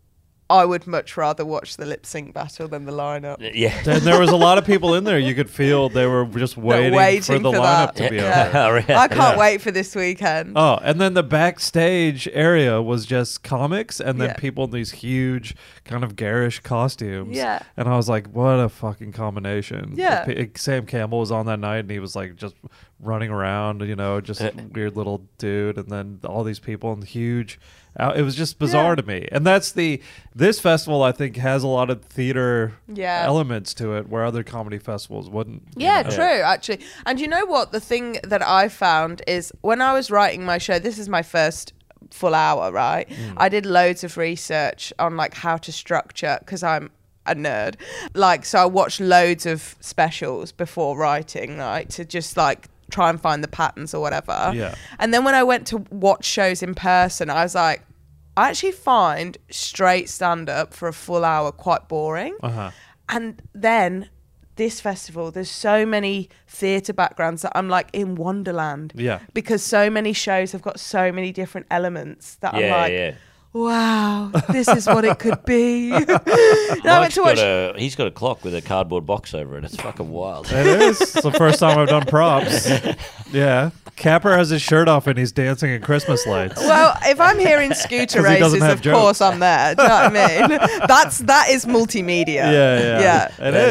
I would much rather watch the lip sync battle than the lineup. Yeah. And there was a lot of people in there. You could feel they were just waiting, waiting for the for lineup that. to be Yeah. over. Oh, really? I can't Yeah. wait for this weekend. Oh, and then the backstage area was just comics, and then Yeah. people in these huge, kind of garish costumes. Yeah. And I was like, what a fucking combination. Yeah. P- Sam Campbell was on that night, and he was like just running around, you know, just a weird little dude, and then all these people in huge. Uh, it was just bizarre Yeah. to me, and that's the this festival I think has a lot of theater Yeah. elements to it, where other comedy festivals wouldn't. you Yeah, know. true, actually. And you know what? The thing that I found is when I was writing my show, this is my first full hour, right? Mm. I did loads of research on like how to structure because I'm a nerd. Like, so I watched loads of specials before writing, right? To just like try and find the patterns or whatever. Yeah. And then when I went to watch shows in person, I was like, I actually find straight stand up for a full hour quite boring. Uh-huh. And then this festival, there's so many theatre backgrounds that I'm like in Wonderland. Yeah. Because so many shows have got so many different elements that I'm Yeah, like, yeah. wow, this is what it could be. And I went Mike's to watch. got a, he's got a clock with a cardboard box over it. It's fucking wild. It is. It's the first time I've done props. Yeah. Capper has his shirt off and he's dancing in Christmas lights. Well, if I'm hearing scooter 'Cause he doesn't races, have of jokes. course I'm there. Do you know what I mean? That's that is multimedia. Yeah, yeah. Yeah. It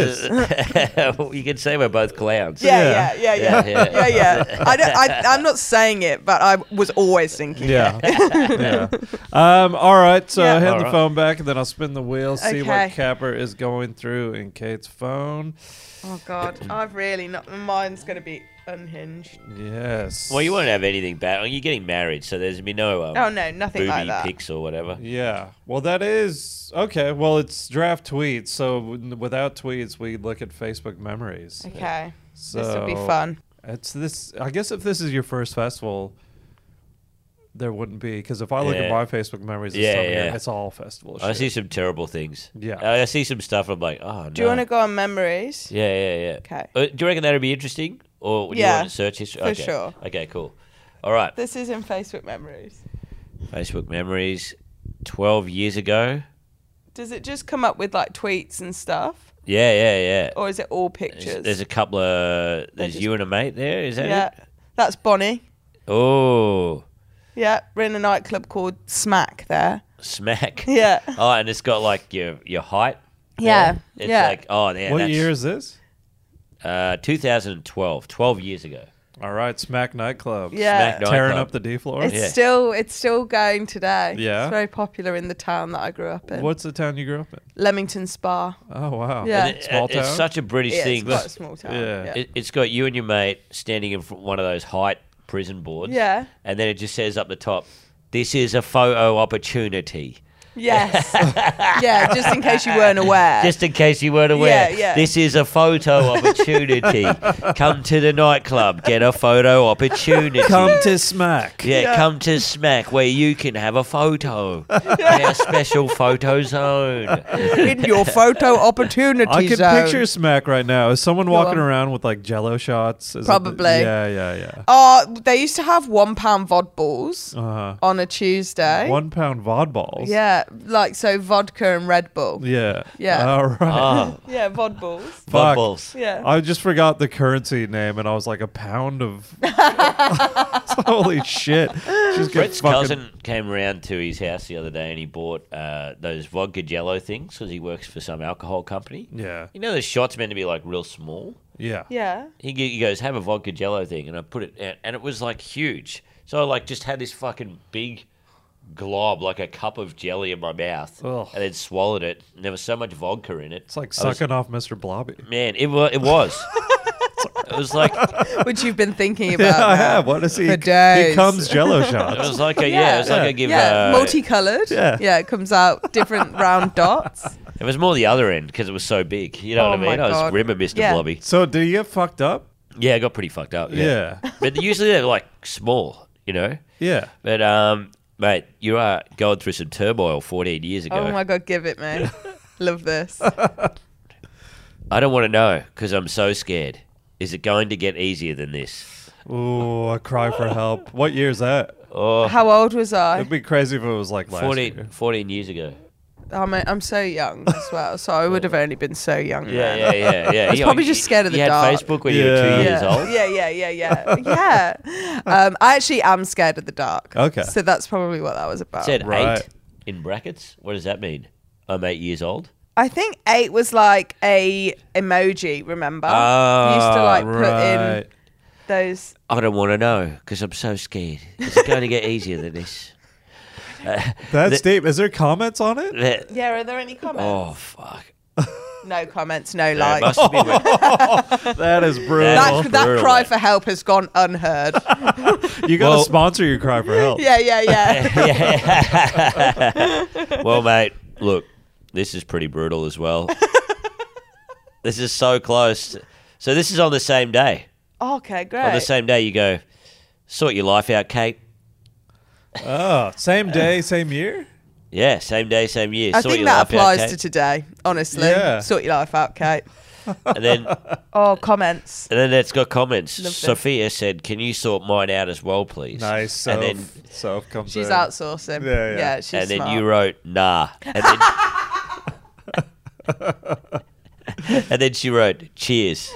is. You can say we're both clowns. Yeah, yeah, yeah, yeah, Yeah, yeah, yeah. yeah. I don't, I, I'm not saying it, but I was always thinking. Yeah. yeah. Um, all right. So Yeah. hand All the right. phone back and then I'll spin the wheel, see what Okay. Capper is going through in Kate's phone. Oh God, I've really not. Mine's gonna be unhinged. Yes. Well, you won't have anything bad. You're getting married, so there's be no um, Oh no, nothing booby like that. pics or whatever. Yeah. Well, that is okay. Well, it's draft tweets. So w- without tweets, we look at Facebook memories. Okay, So this will be fun. It's this. I guess if this is your first festival, there wouldn't be, because if I look at Yeah. my Facebook memories, this Yeah, time of year, yeah. it's all festival I shit. see some terrible things. Yeah. I see some stuff. I'm like, oh no. Do you want to go on memories? Yeah, yeah, yeah. Okay. Uh, do you reckon that'd be interesting, or do Yeah, you want to search history? for Okay. sure. Okay, cool. All right. This is in Facebook memories. Facebook memories. Twelve years ago. Does it just come up with like tweets and stuff? Yeah, yeah, yeah. Or is it all There's, pictures? there's a couple of. There's just- you and a mate there. Is that yeah, it? that's Bonnie. Oh, Yeah, we're in a nightclub called Smack there. smack. Yeah. Oh, and it's got like your your height. Yeah, there. It's yeah. like oh, yeah. what that's, year is this? Uh, two thousand twelve. twelve years ago. All right, Smack Nightclub. Yeah. Smack Tearing nightclub. up the D floor. It's Yeah. still it's still going today. Yeah? It's very popular in the town that I grew up in. What's the town you grew up in? Leamington Spa. Oh wow. Yeah. And it- Small It's town? such a British Yeah, thing. it's quite a small town. Yeah. Yeah. It, it's got you and your mate standing in front one of those height prison boards. Yeah. And then it just says up the top, "This is a photo opportunity." Yes. Yeah, just in case you weren't aware. Just in case you weren't aware, Yeah, yeah. this is a photo opportunity. Come to the nightclub, get a photo opportunity. Come to Smack. yeah, Yeah. come to Smack where you can have a photo. Our special photo zone. in your photo opportunity I can zone. picture Smack right now. Is someone Go walking on. around with like Jello shots? Is it- Probably. yeah, yeah, yeah. Uh, they used to have one pound vod balls Uh huh. on a Tuesday. One pound vod balls. Yeah, like so vodka and Red Bull. Yeah. Yeah. All right. Oh, Yeah, vod balls. Fuck. balls. Yeah. I just forgot the currency name, and I was like a pound of. Holy shit! Just get Brett's fucking. cousin came around to his house the other day and he bought uh, those vodka jello things because he works for some alcohol company. Yeah. You know, the shots meant to be like real small. Yeah. Yeah. He, g- he goes, have a vodka jello thing, and I put it, and, and it was like huge. So I like just had this fucking big glob, like a cup of jelly in my mouth, Ugh. and then swallowed it. And there was so much vodka in it. It's like I was- sucking off Mister Blobby. Man, it was. It was. It was like it Which you've been thinking about. Yeah, I now. have. What is he? For days. He comes Jello shots. was like a yeah. It was like Yeah. I give. Yeah, uh, multicolored. Yeah. Yeah, it comes out different round dots. It was more the other end because it was so big. You know Oh what I mean? my I was God. grim, Mister Yeah. Blobby. So, do you get fucked up? Yeah, I got pretty fucked up. Yeah, Yeah. but usually they're like small, you know. Yeah. But um, mate, you are going through some turmoil fourteen years ago. Oh my god, give it me. Love this. I don't want to know because I'm so scared. Is it going to get easier than this? Ooh, a cry for help. What year is that? Oh, How old was I? It'd be crazy if it was like last fourteen, year. fourteen years ago. I'm, I'm so young as well, so I would have only been so young. Yeah, then. yeah, yeah, yeah. I was You- probably just scared of the you had dark. Facebook when you were Yeah. two years yeah. old. Yeah, yeah, yeah, yeah, yeah. Um, I actually am scared of the dark. Okay. So that's probably what that was about. Said Right. eight in brackets. What does that mean? I'm eight years old. I think eight was like a emoji. Remember? Ah, you used to like put Right. in those. I don't want to know because I'm so scared. Is it going to get easier than this? Uh, That's the- deep. Is there comments on it? the- Yeah. Are there any comments? oh fuck! No comments. No Yeah, it likes. must have been- That is brutal. That- that that brutal, cry mate. for help has gone unheard. You got to Well- sponsor your cry for help. yeah, yeah, yeah. Yeah. Well, mate, look, this is pretty brutal as well. This is so close. So this is on the same day. Okay, On the great. same day, you go, sort your life out, Kate. Oh, same day, same year? Yeah, same day, same year. I sort think your that life applies out, to Kate. today. Honestly, Yeah. sort your life out, Kate. And then, Oh, comments. and then it's got comments. Love this. Sophia said, "Can you sort mine out as well, please?" Nice. So, And then, so comes She's in. outsourcing. Yeah, yeah. she's and then smart. you wrote, "Nah," and then, and then she wrote, "Cheers."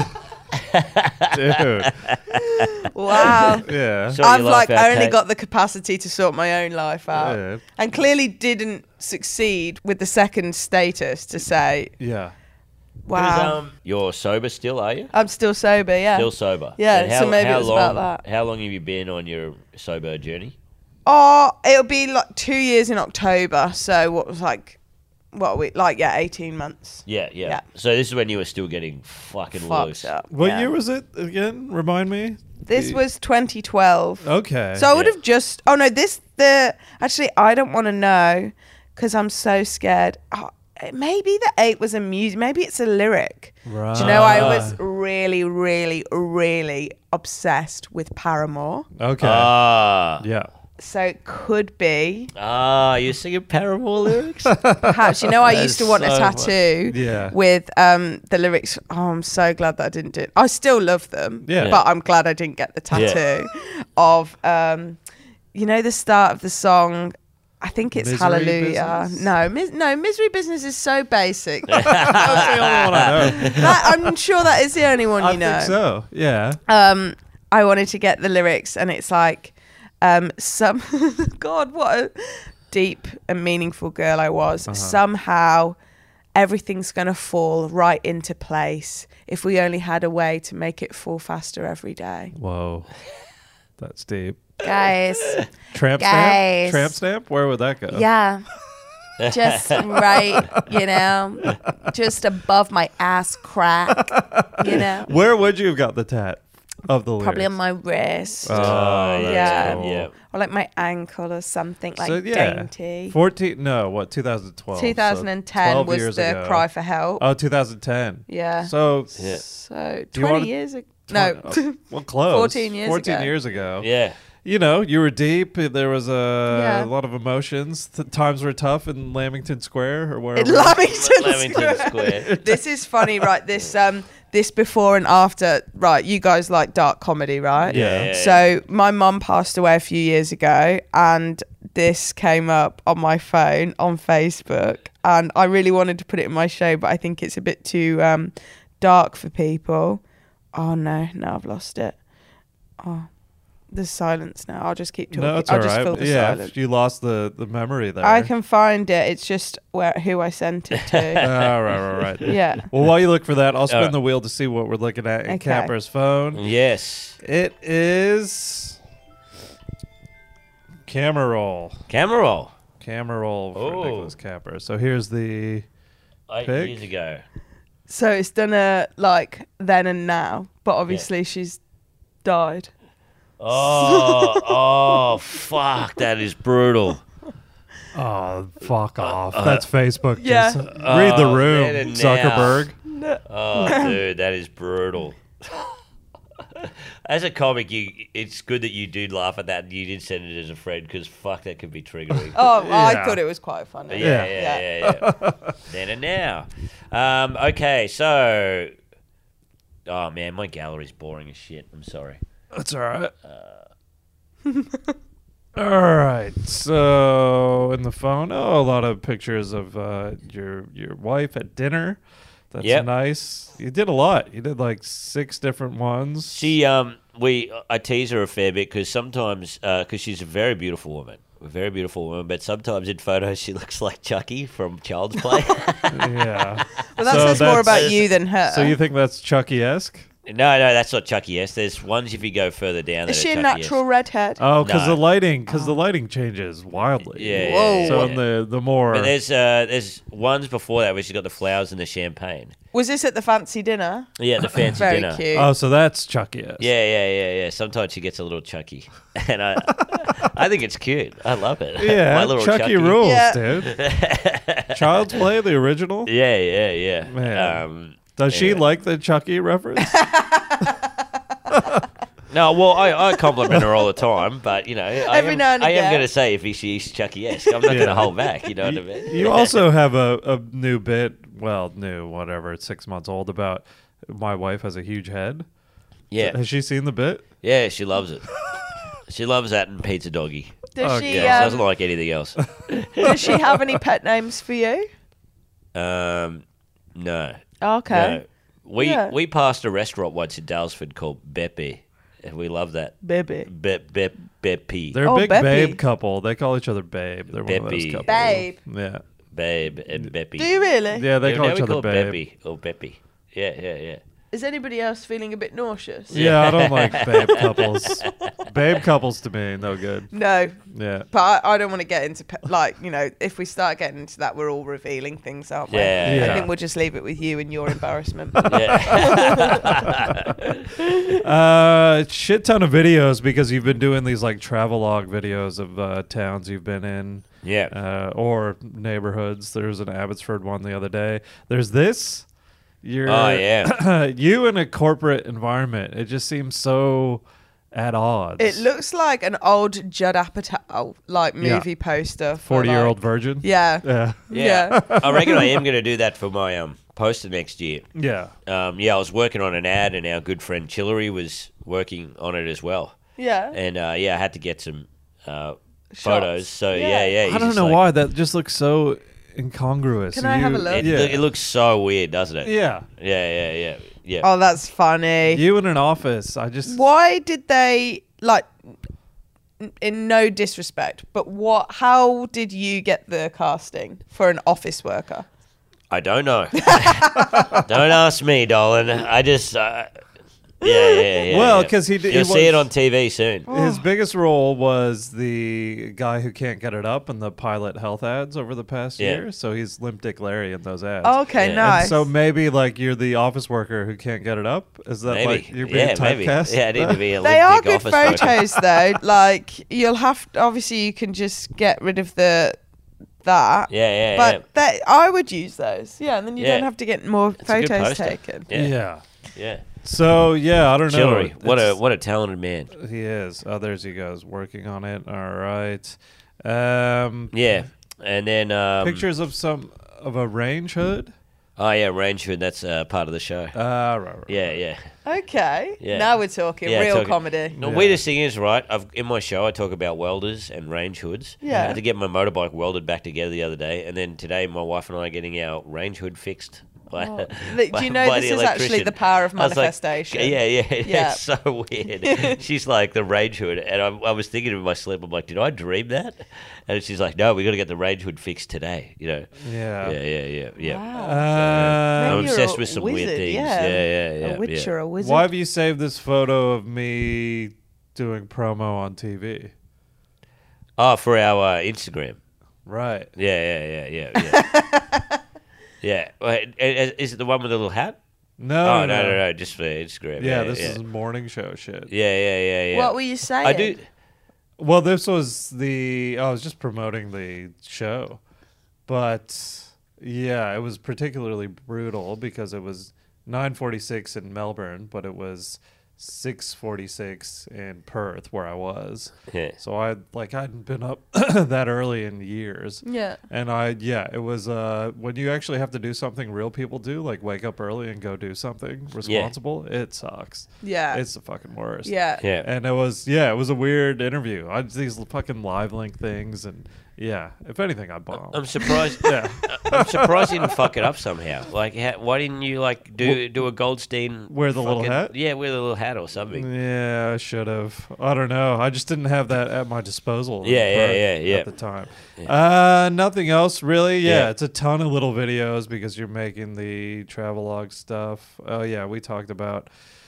Dude. Wow. Yeah. Sort I've your like life out, only Kate. got the capacity to sort my own life out, Yeah. and clearly didn't succeed with the second status to say, Yeah. "Wow, Um, you're sober still, are you? I'm still sober." Yeah. Still sober. Yeah, And so maybe how it was long, about that. How long have you been on your sober journey? Oh, it'll be like two years in October. So what was like, what are we like? Yeah, eighteen months. Yeah, yeah. Yeah. So this is when you were still getting fucking Fucked loose. up. What yeah. year was it again? Remind me. This The- was twenty twelve. Okay. So I would Yeah. have just. Oh no, this the actually I don't want to know because I'm so scared. Oh, maybe the eight was a music. Maybe it's a lyric. Right. Do you know I was really, really, really obsessed with Paramore. Okay. Ah. yeah. So it could be Ah, you're singing Paramore lyrics? perhaps. You know, I That used is to want a so tattoo. Yeah. With um the lyrics. Oh, I'm so glad that I didn't do it. I still love them. Yeah. But I'm glad I didn't get the tattoo of um, you know, the start of the song. I think it's Misery Hallelujah. Business? No, mis- no, Misery Business is so basic. That's the only one I know. That- I'm sure that is the only one you I know. think so. Yeah. Um, I wanted to get the lyrics, and it's like, um, some God, what a deep and meaningful girl I was. Uh-huh. Somehow, everything's gonna fall right into place if we only had a way to make it fall faster every day. Whoa. That's deep. Guys, Tramp Guys. stamp? Tramp stamp? Where would that go? yeah, just right, you know, just above my ass crack, you know, Where would you have got the tat of the lyrics? probably on my wrist. Oh, that's Yeah. cool. Yeah. Or like my ankle or something like So, yeah. dainty. fourteen, no, what, twenty twelve? twenty ten twelve was years the ago. cry for help. Oh, twenty ten. Yeah. So, Yeah. So Do you twenty wanna- years ago. No. twenty well, close. fourteen years fourteen ago. years ago. Yeah. You know, you were deep. There was a, Yeah. a lot of emotions. Th- times were tough in Lamington Square or wherever. In Lamington, Lamington Square. Square. This is funny, right? This um this before and after, right? You guys like dark comedy, right? Yeah. Yeah. So my mum passed away a few years ago, and this came up on my phone on Facebook, and I really wanted to put it in my show, but I think it's a bit too um dark for people. Oh no, no, I've lost it. Oh, there's silence now. I'll just keep talking. No, it's I'll all just right. fill the Yeah, silence. you lost the, the memory there. I can find it. It's just where who I sent it Oh, to. right, right, right. Yeah. Well, while you look for that, I'll spin Alright. the wheel to see what we're looking at in Okay. Capper's phone. Yes. It is camera roll. Camera roll. Camera roll for Oh. Nicholas Capper. So here's the Eight Pick. years ago. So it's done a like then and now, but obviously she's died. Oh, oh, fuck! That is brutal. oh fuck off. That's Facebook. Yeah. Just read the Oh, room, then and now. Zuckerberg. Oh, dude, that is brutal. As a comic, you it's good that you did laugh at that and you did send it as a friend because fuck, that could be triggering. Oh, I Yeah. thought it was quite funny. Yeah, Yeah. yeah, yeah, yeah. Then and now. Um, okay, so. Oh, man, my gallery's boring as shit. I'm sorry. That's all right. all right. So in the phone, oh, a lot of pictures of uh, your your wife at dinner. That's Yep. nice. You did a lot. You did like six different ones. She, um, we, I tease her a fair bit because sometimes, because she's a very beautiful woman, a very beautiful woman, but sometimes in photos she looks like Chucky from Child's Play. yeah. Well, that So says more that's- about you than her. So you think that's Chucky-esque? no, no, that's not Chucky. Yes, there's ones if you go further down. is that she are a Chucky-esque. natural redhead? Oh, because No. the lighting, because the lighting changes wildly. Yeah, yeah, Whoa. yeah, So yeah. in the the more But there's uh, there's ones before that where she's got the flowers and the champagne. Was this at the fancy dinner? Yeah, the fancy Very dinner. cute. oh, so that's Chucky-esque. Yeah, yeah, yeah, yeah. Sometimes she gets a little Chucky, and I, I think it's cute. I love it. Yeah, My little Chucky, Chucky rules, Yeah. dude. Child's Play, the original. Yeah, yeah, yeah. Man. Um, Does she anyway. like the Chucky reference? No, well, I, I compliment her all the time, but you know, I Every am, now and I am again. going to say if she's Chucky-esque, I'm not going Yeah. to hold back. You know what I mean? You also have a, a new bit, well, new, whatever, it's six months old, about my wife has a huge head. Yeah, Has she seen the bit? yeah, she loves it. She loves that and Pizza Doggy. Does Oh, she? Yeah, she um, doesn't like anything else. does she have any pet names for you? Um, no. Okay, No. We Yeah. we passed a restaurant once in Dalesford called Beppe, and we love that. baby. Be, be, Beppe. They're a Oh, big Beppy. babe couple. They call each other babe. They're one of those Beppy. couples. Babe. Yeah. Babe and Beppe. Do you really? Yeah, they Yeah, call now each we other call babe. Beppe or Beppe. Yeah, yeah, yeah. Is anybody else feeling a bit nauseous? Yeah, I don't like babe couples. Babe couples to me, no good. No, Yeah. but I, I don't want to get into pe- like you know if we start getting into that, we're all revealing things, aren't we? Yeah. Yeah. I think we'll just leave it with you and your embarrassment. Yeah. Uh, shit ton of videos because you've been doing these like travelogue videos of uh, towns you've been in. yeah. Uh, or neighborhoods. There's an Abbotsford one the other day. There's this. You're, Oh, yeah. you in a corporate environment. It just seems so at odds. It looks like an old Judd Apatow like Yeah. movie poster. for, forty-year-old like- virgin. Yeah. Yeah. Yeah. I reckon I am going to do that for my um poster next year. Yeah. Um, yeah, I was working on an ad, and our good friend Chillery was working on it as well. Yeah. And uh, yeah, I had to get some uh, photos. shots. So Yeah. yeah, yeah. I he's don't just know like- why that just looks so incongruous. Can I have a You- look? It, Yeah. it looks so weird, doesn't it? yeah. Yeah, yeah, yeah, yeah. Oh, that's funny. You in an office. I just. Why did they like? n- In no disrespect, but what? How did you get the casting for an office worker? I don't know. Don't ask me, darling. I just. Uh, yeah, yeah, yeah. Well, yeah. 'cause he d- You'll he see it was- on T V soon. His biggest role was the guy who can't get it up in the Pilot health ads over the past Yeah. year. So he's Limp Dick Larry in those ads. Okay, Yeah. nice. And so maybe like you're the office worker who can't get it up. Is that Maybe. like you're being Yeah, maybe. typecast? Yeah, I need to be a they are Olympic good office worker. photos though. Like you'll have to, obviously you can just get rid of the that. Yeah, yeah, But yeah. that I would use those. Yeah, and then you Yeah. don't have to get more a good photos poster. taken. Yeah. yeah. Yeah. So yeah, I don't know. Hillary, what a It's- what a talented man. he is. Oh, there's he goes working on it. All right. Um, Yeah. And then um, pictures of some of a range hood. Oh yeah, Range Hood. That's uh, part of the show. Ah, right, right. Yeah, yeah. Okay. Yeah. Now we're talking Yeah, real talking- comedy. The Yeah. weirdest thing is, right, I've, in my show I talk about welders and range hoods. Yeah. I had to get my motorbike welded back together the other day, and then today my wife and I are getting our range hood fixed. By, Oh. Do by- you know by this the is actually electrician. the power of I was like, manifestation? yeah, yeah, yeah, Yeah. it's so weird. She's like the range hood, and I, I was thinking in my sleep, I'm like, did I dream that? And she's like, no, we got to get the range hood fixed today. You know? Yeah. Yeah, yeah, yeah, yeah. Wow. Uh, I'm Maybe you're obsessed a with some wizard, weird things. Yeah, Yeah, yeah, yeah. A witch yeah. or a wizard. Why have you saved this photo of me doing promo on T V? Oh, for our uh, Instagram. Right. Yeah, yeah, yeah, yeah, yeah. yeah. Wait, i- i- is it the one with the little hat? No, oh, no, no, no, just for Instagram. Yeah, Yeah, this yeah. is morning show shit. Yeah, yeah, yeah, yeah. What were you saying? I do. Well, this was the. I was just promoting the show, but yeah, it was particularly brutal because it was nine forty-six in Melbourne, but it was six forty-six in Perth, where I was. Yeah. So I like I hadn't been up that early in years. Yeah. And I, yeah, it was uh, when you actually have to do something real people do, like wake up early and go do something responsible. It sucks. Yeah. It's the fucking worst. yeah. Yeah. And it was, yeah, it was a weird interview. I these fucking live link things, and yeah, if anything, I bombed. I'm surprised. yeah, I'm surprised you didn't fuck it up somehow. Like, ha- why didn't you like do do a Goldstein? Wear the little fucking- hat? Yeah, wear the little hat or something. yeah, I should have. I don't know. I just didn't have that at my disposal. in Yeah, yeah, Perth yeah, yeah. At the time, uh, nothing else really. Yeah, Yeah. it's a ton of little videos because you're making the travelogue stuff. Oh yeah, we talked about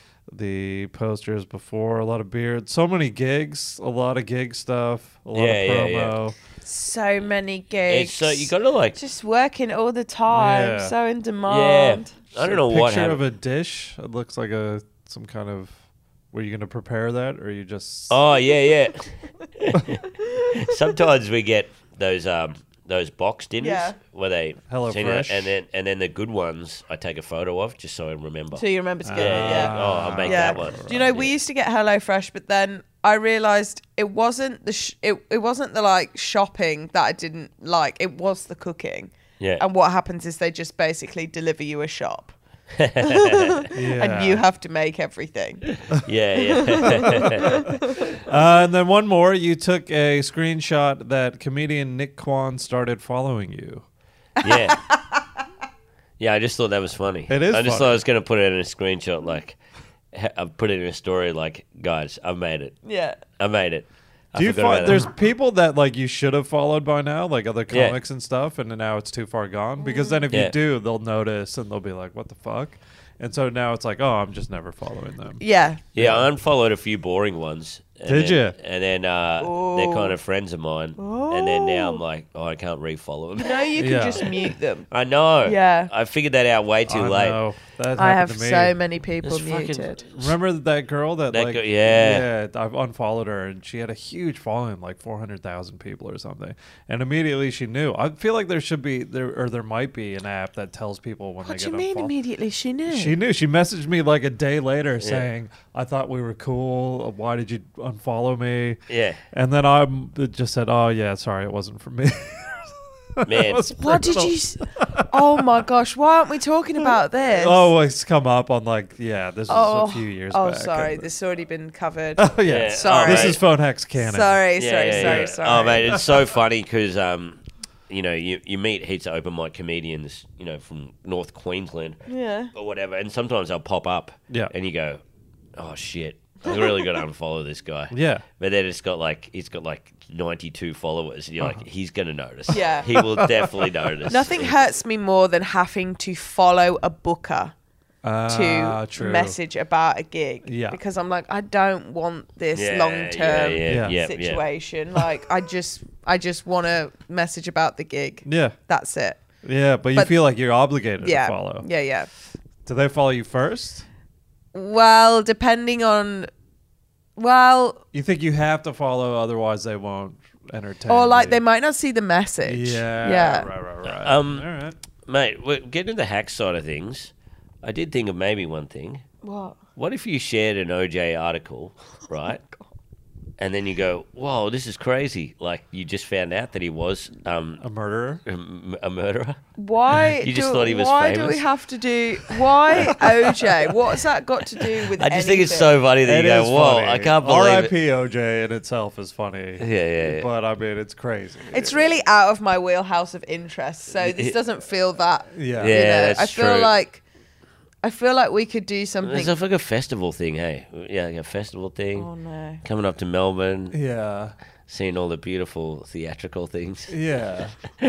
the posters before. A lot of beard. So many gigs. A lot of gig stuff. A lot Yeah, of yeah, promo. yeah. So many gigs. It's so you got to like. just working all the time. Yeah. So in Yeah. demand. I don't know Picture what of happened. a dish. It looks like a some kind of. Were you going to prepare that, or you just? Oh yeah, yeah. Sometimes we get those um those box dinners Yeah. where they Hello send it, Fresh. and then and then the good ones I take a photo of just so I remember. So you remember to get yeah, it, yeah. yeah. Oh, I'll make Yeah. that one. Do you know we Yeah. used to get HelloFresh, but then I realised it wasn't the sh- it it wasn't the like shopping that I didn't like. It was the cooking. Yeah. And what happens is they just basically deliver you a shop, yeah. and you have to make everything. yeah, yeah. Uh, and then one more. You took a screenshot that comedian Nick Kwan started following you. yeah. Yeah, I just thought that was funny. It is I just funny. thought I was going to put it in a screenshot, like, I've put it in a story, like, guys, I made it. Yeah. I made it. I Do you forgot find about there's that. people that like you should have followed by now, like other Yeah. comics and stuff, and then now it's too far gone? Because then if Yeah. you do, they'll notice and they'll be like, "What the fuck?" And so now it's like, "Oh, I'm just never following them." Yeah. Yeah, I unfollowed a few boring ones. and Did then- ya? And then uh, they're Oh. kind of friends of mine. And then now I'm like, oh, I can't refollow them. No, you can Yeah. just mute them. I know. Yeah. I figured that out way too I late. know. That I happened have to me. so many people It's fucking- muted. Remember that girl that, That like girl- yeah. yeah I've unfollowed her and she had a huge following, like four hundred thousand people or something, and immediately she knew. I feel like there should be there or there might be an app that tells people when What they do you get mean unfollowed. immediately? She knew. She knew. She messaged me like a day later saying, "I thought we were cool. Why did you unfollow me?" Yeah. And then I just said, "Oh yeah, sorry, it wasn't for me." Man, was What did brutal. you? S- oh my gosh! Why aren't we talking about this? Oh, it's come up on like yeah. This was Oh, a few years oh, back. sorry. This has already been covered. Oh yeah. Yeah. Sorry. This is phone hacks canon. Sorry, Yeah, sorry, yeah, sorry, yeah. sorry. Oh, mate, it's so funny because, um, you know, you, you meet heaps of open mic comedians, you know, from North Queensland Yeah. or whatever, and sometimes they'll pop up. Yeah. And you go, oh, shit. I really got to unfollow this guy. Yeah. But then it's got like, he's got like ninety-two followers. And you're like, he's going to notice. Yeah. He will definitely notice. Nothing hurts me more than having to follow a booker Ah, to true. message about a gig. Yeah. Because I'm like, I don't want this Yeah, long yeah, term yeah, Yeah. yeah, yeah. situation. Like, I just, I just want to message about the gig. Yeah. That's it. Yeah, but you But- feel like you're obligated Yeah. to follow. Yeah, yeah. Do they follow you first? Well, depending on, well, You think you have to follow, otherwise they won't entertain. or like you? they might not see the message. Yeah. Yeah. Right. Right. Right. Um, All right. Mate, we're getting to the hack side of things. I did think of maybe one thing. What? What if you shared an O J article, right? And then you go, whoa, this is crazy. Like, you just found out that he was um, A murderer. a m- a murderer. Why? You just do, thought he was Why do famous? we have to do? Why O J? What's that got to do with? I just think it's anything? so funny that It you go, is whoa, funny. I can't R I believe it. P O J in itself is funny. Yeah, yeah, yeah. But I mean, it's crazy. It's really out of my wheelhouse of interest, so this doesn't feel that. Yeah. You Yeah, know, that's I feel true. like, I feel like we could do something. It's like a festival thing, hey? Yeah, like a festival thing. Oh no. Coming up to Melbourne, Yeah. seeing all the beautiful theatrical things. Yeah.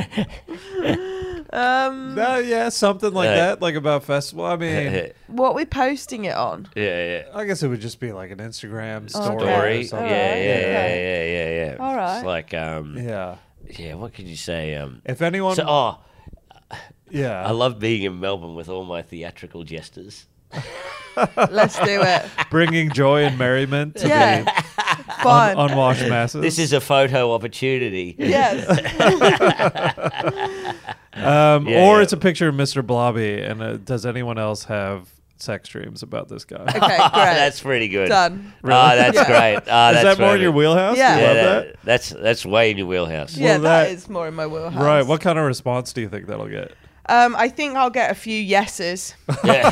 Um, No, yeah, something like Yeah. that, like about festival. I mean, yeah, what are we posting it on? yeah. I guess it would just be like an Instagram story. Okay. or Story. Yeah, something. yeah, Alright, yeah, okay. yeah, yeah, yeah. All right. It's like, um, Yeah. yeah, what could you say? Um, If anyone, so, oh, yeah, I love being in Melbourne with all my theatrical jesters. Let's do it. bringing joy and merriment to Yeah. the Fun. un- unwashed masses. This is a photo opportunity. yes. um, Yeah, or yeah. it's a picture of Mister Blobby. And uh, does anyone else have sex dreams about this guy? Okay, great. That's pretty good. Done. Ah, that's Yeah. great. Ah, is that's that more in your perfect. wheelhouse? Yeah. You Yeah, love that- that? that's that's way in your wheelhouse. Yeah, Well, that that- is more in my wheelhouse. Right. What kind of response do you think that'll get? Um, I think I'll get a few yeses. All Oh,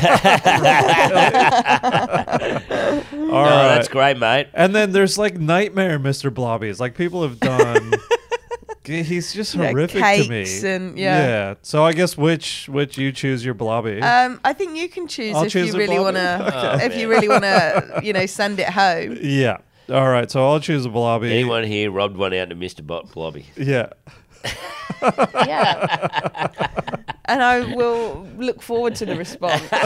right. that's great, mate. And then there's like nightmare Mister Blobbies. Like people have done. He's just Yeah, horrific to me. cakes and- yeah. Yeah. So I guess which which you choose your Blobby. Um, I think you can choose I'll if choose you the really Blobby. want to. Okay. If you really want to, you know, send it home. yeah. All right. So I'll choose a Blobby. Anyone here robbed one out to Mister Bo- Blobby? Yeah. Yeah. And I will look forward to the response. All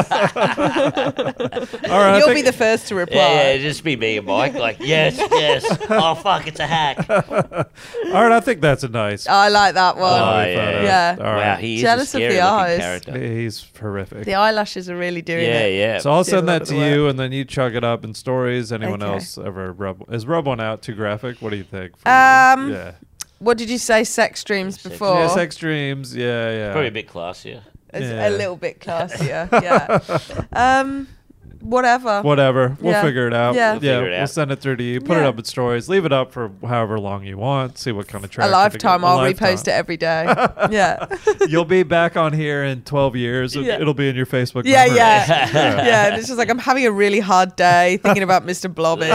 right. I You'll think- be the first to reply. Yeah, yeah, just be me and Mike. Like, yes, yes. Oh, fuck, it's a hack. All right. I think that's a nice. I like that one. Oh, Blobby yeah. photo. Yeah. All Wow, right. he is Jealous a of the scary looking eyes. character. He's horrific. The eyelashes are really doing Yeah, it. yeah. So I'll Did a send lot that of to the you, work. and then you chug it up in stories. Anyone Okay. else ever rub? Is rub one out too graphic? What do you think? for you? Um, yeah. What did you say? Sex dreams Sex- before? Yeah, sex dreams. Yeah, yeah. Probably a bit classier. It's Yeah. a little bit classier. Yeah. Um, whatever. Whatever. We'll Yeah. figure it out. Yeah. yeah. We'll figure it We'll out. send it through to you. Put it Yeah. up in stories. Leave it up for however long you want. See what kind of A traction. lifetime. It I'll gets. A repost it every day. Yeah. lifetime. You'll be back on here in twelve years. It- Yeah. It'll be in your Facebook. Yeah, memories. yeah, yeah. And it's just like I'm having a really hard day thinking about Mister Blobby.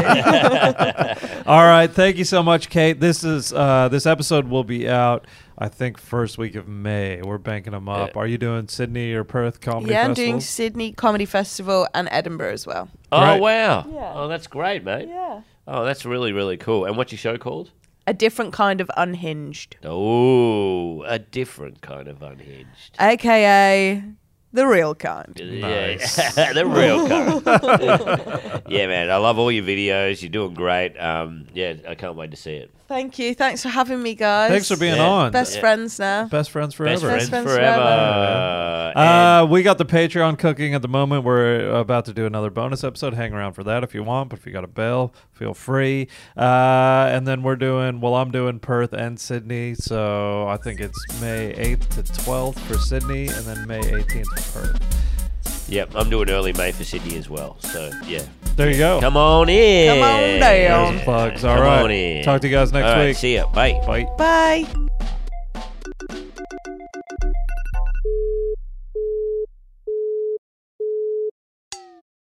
All right. Thank you so much, Kate. This is uh, this episode will be out. I think first week of May. We're banking them up. Yeah. Are you doing Sydney or Perth comedy Yeah, I'm doing festivals? Sydney Comedy Festival and Edinburgh as well. Oh, Right. wow. Yeah. Oh, that's great, mate. Yeah. Oh, that's really, really cool. And what's your show called? A different kind of unhinged, Oh, a different kind of unhinged. aka the real kind. Nice. Yeah, the real kind. Yeah, man. I love all your videos. You're doing great. Um, yeah, I can't wait to see it. Thank you. Thanks for having me, guys. Thanks for being Yeah. on. Best Yeah. friends now. Best friends forever. Best friends, friends forever. forever. And Uh, we got the Patreon cooking at the moment. We're about to do another bonus episode. Hang around for that if you want, but if you got a bail, feel free. Uh, and then we're doing, well, I'm doing Perth and Sydney. So I think it's May eighth to twelfth for Sydney and then May eighteenth for Perth. yep, I'm doing early May for Sydney as well. So, yeah. There you go. Come on in. Come on down. There's the plugs. All Come right. on in. Talk to you guys next All right, week. see ya. Bye. Bye. Bye.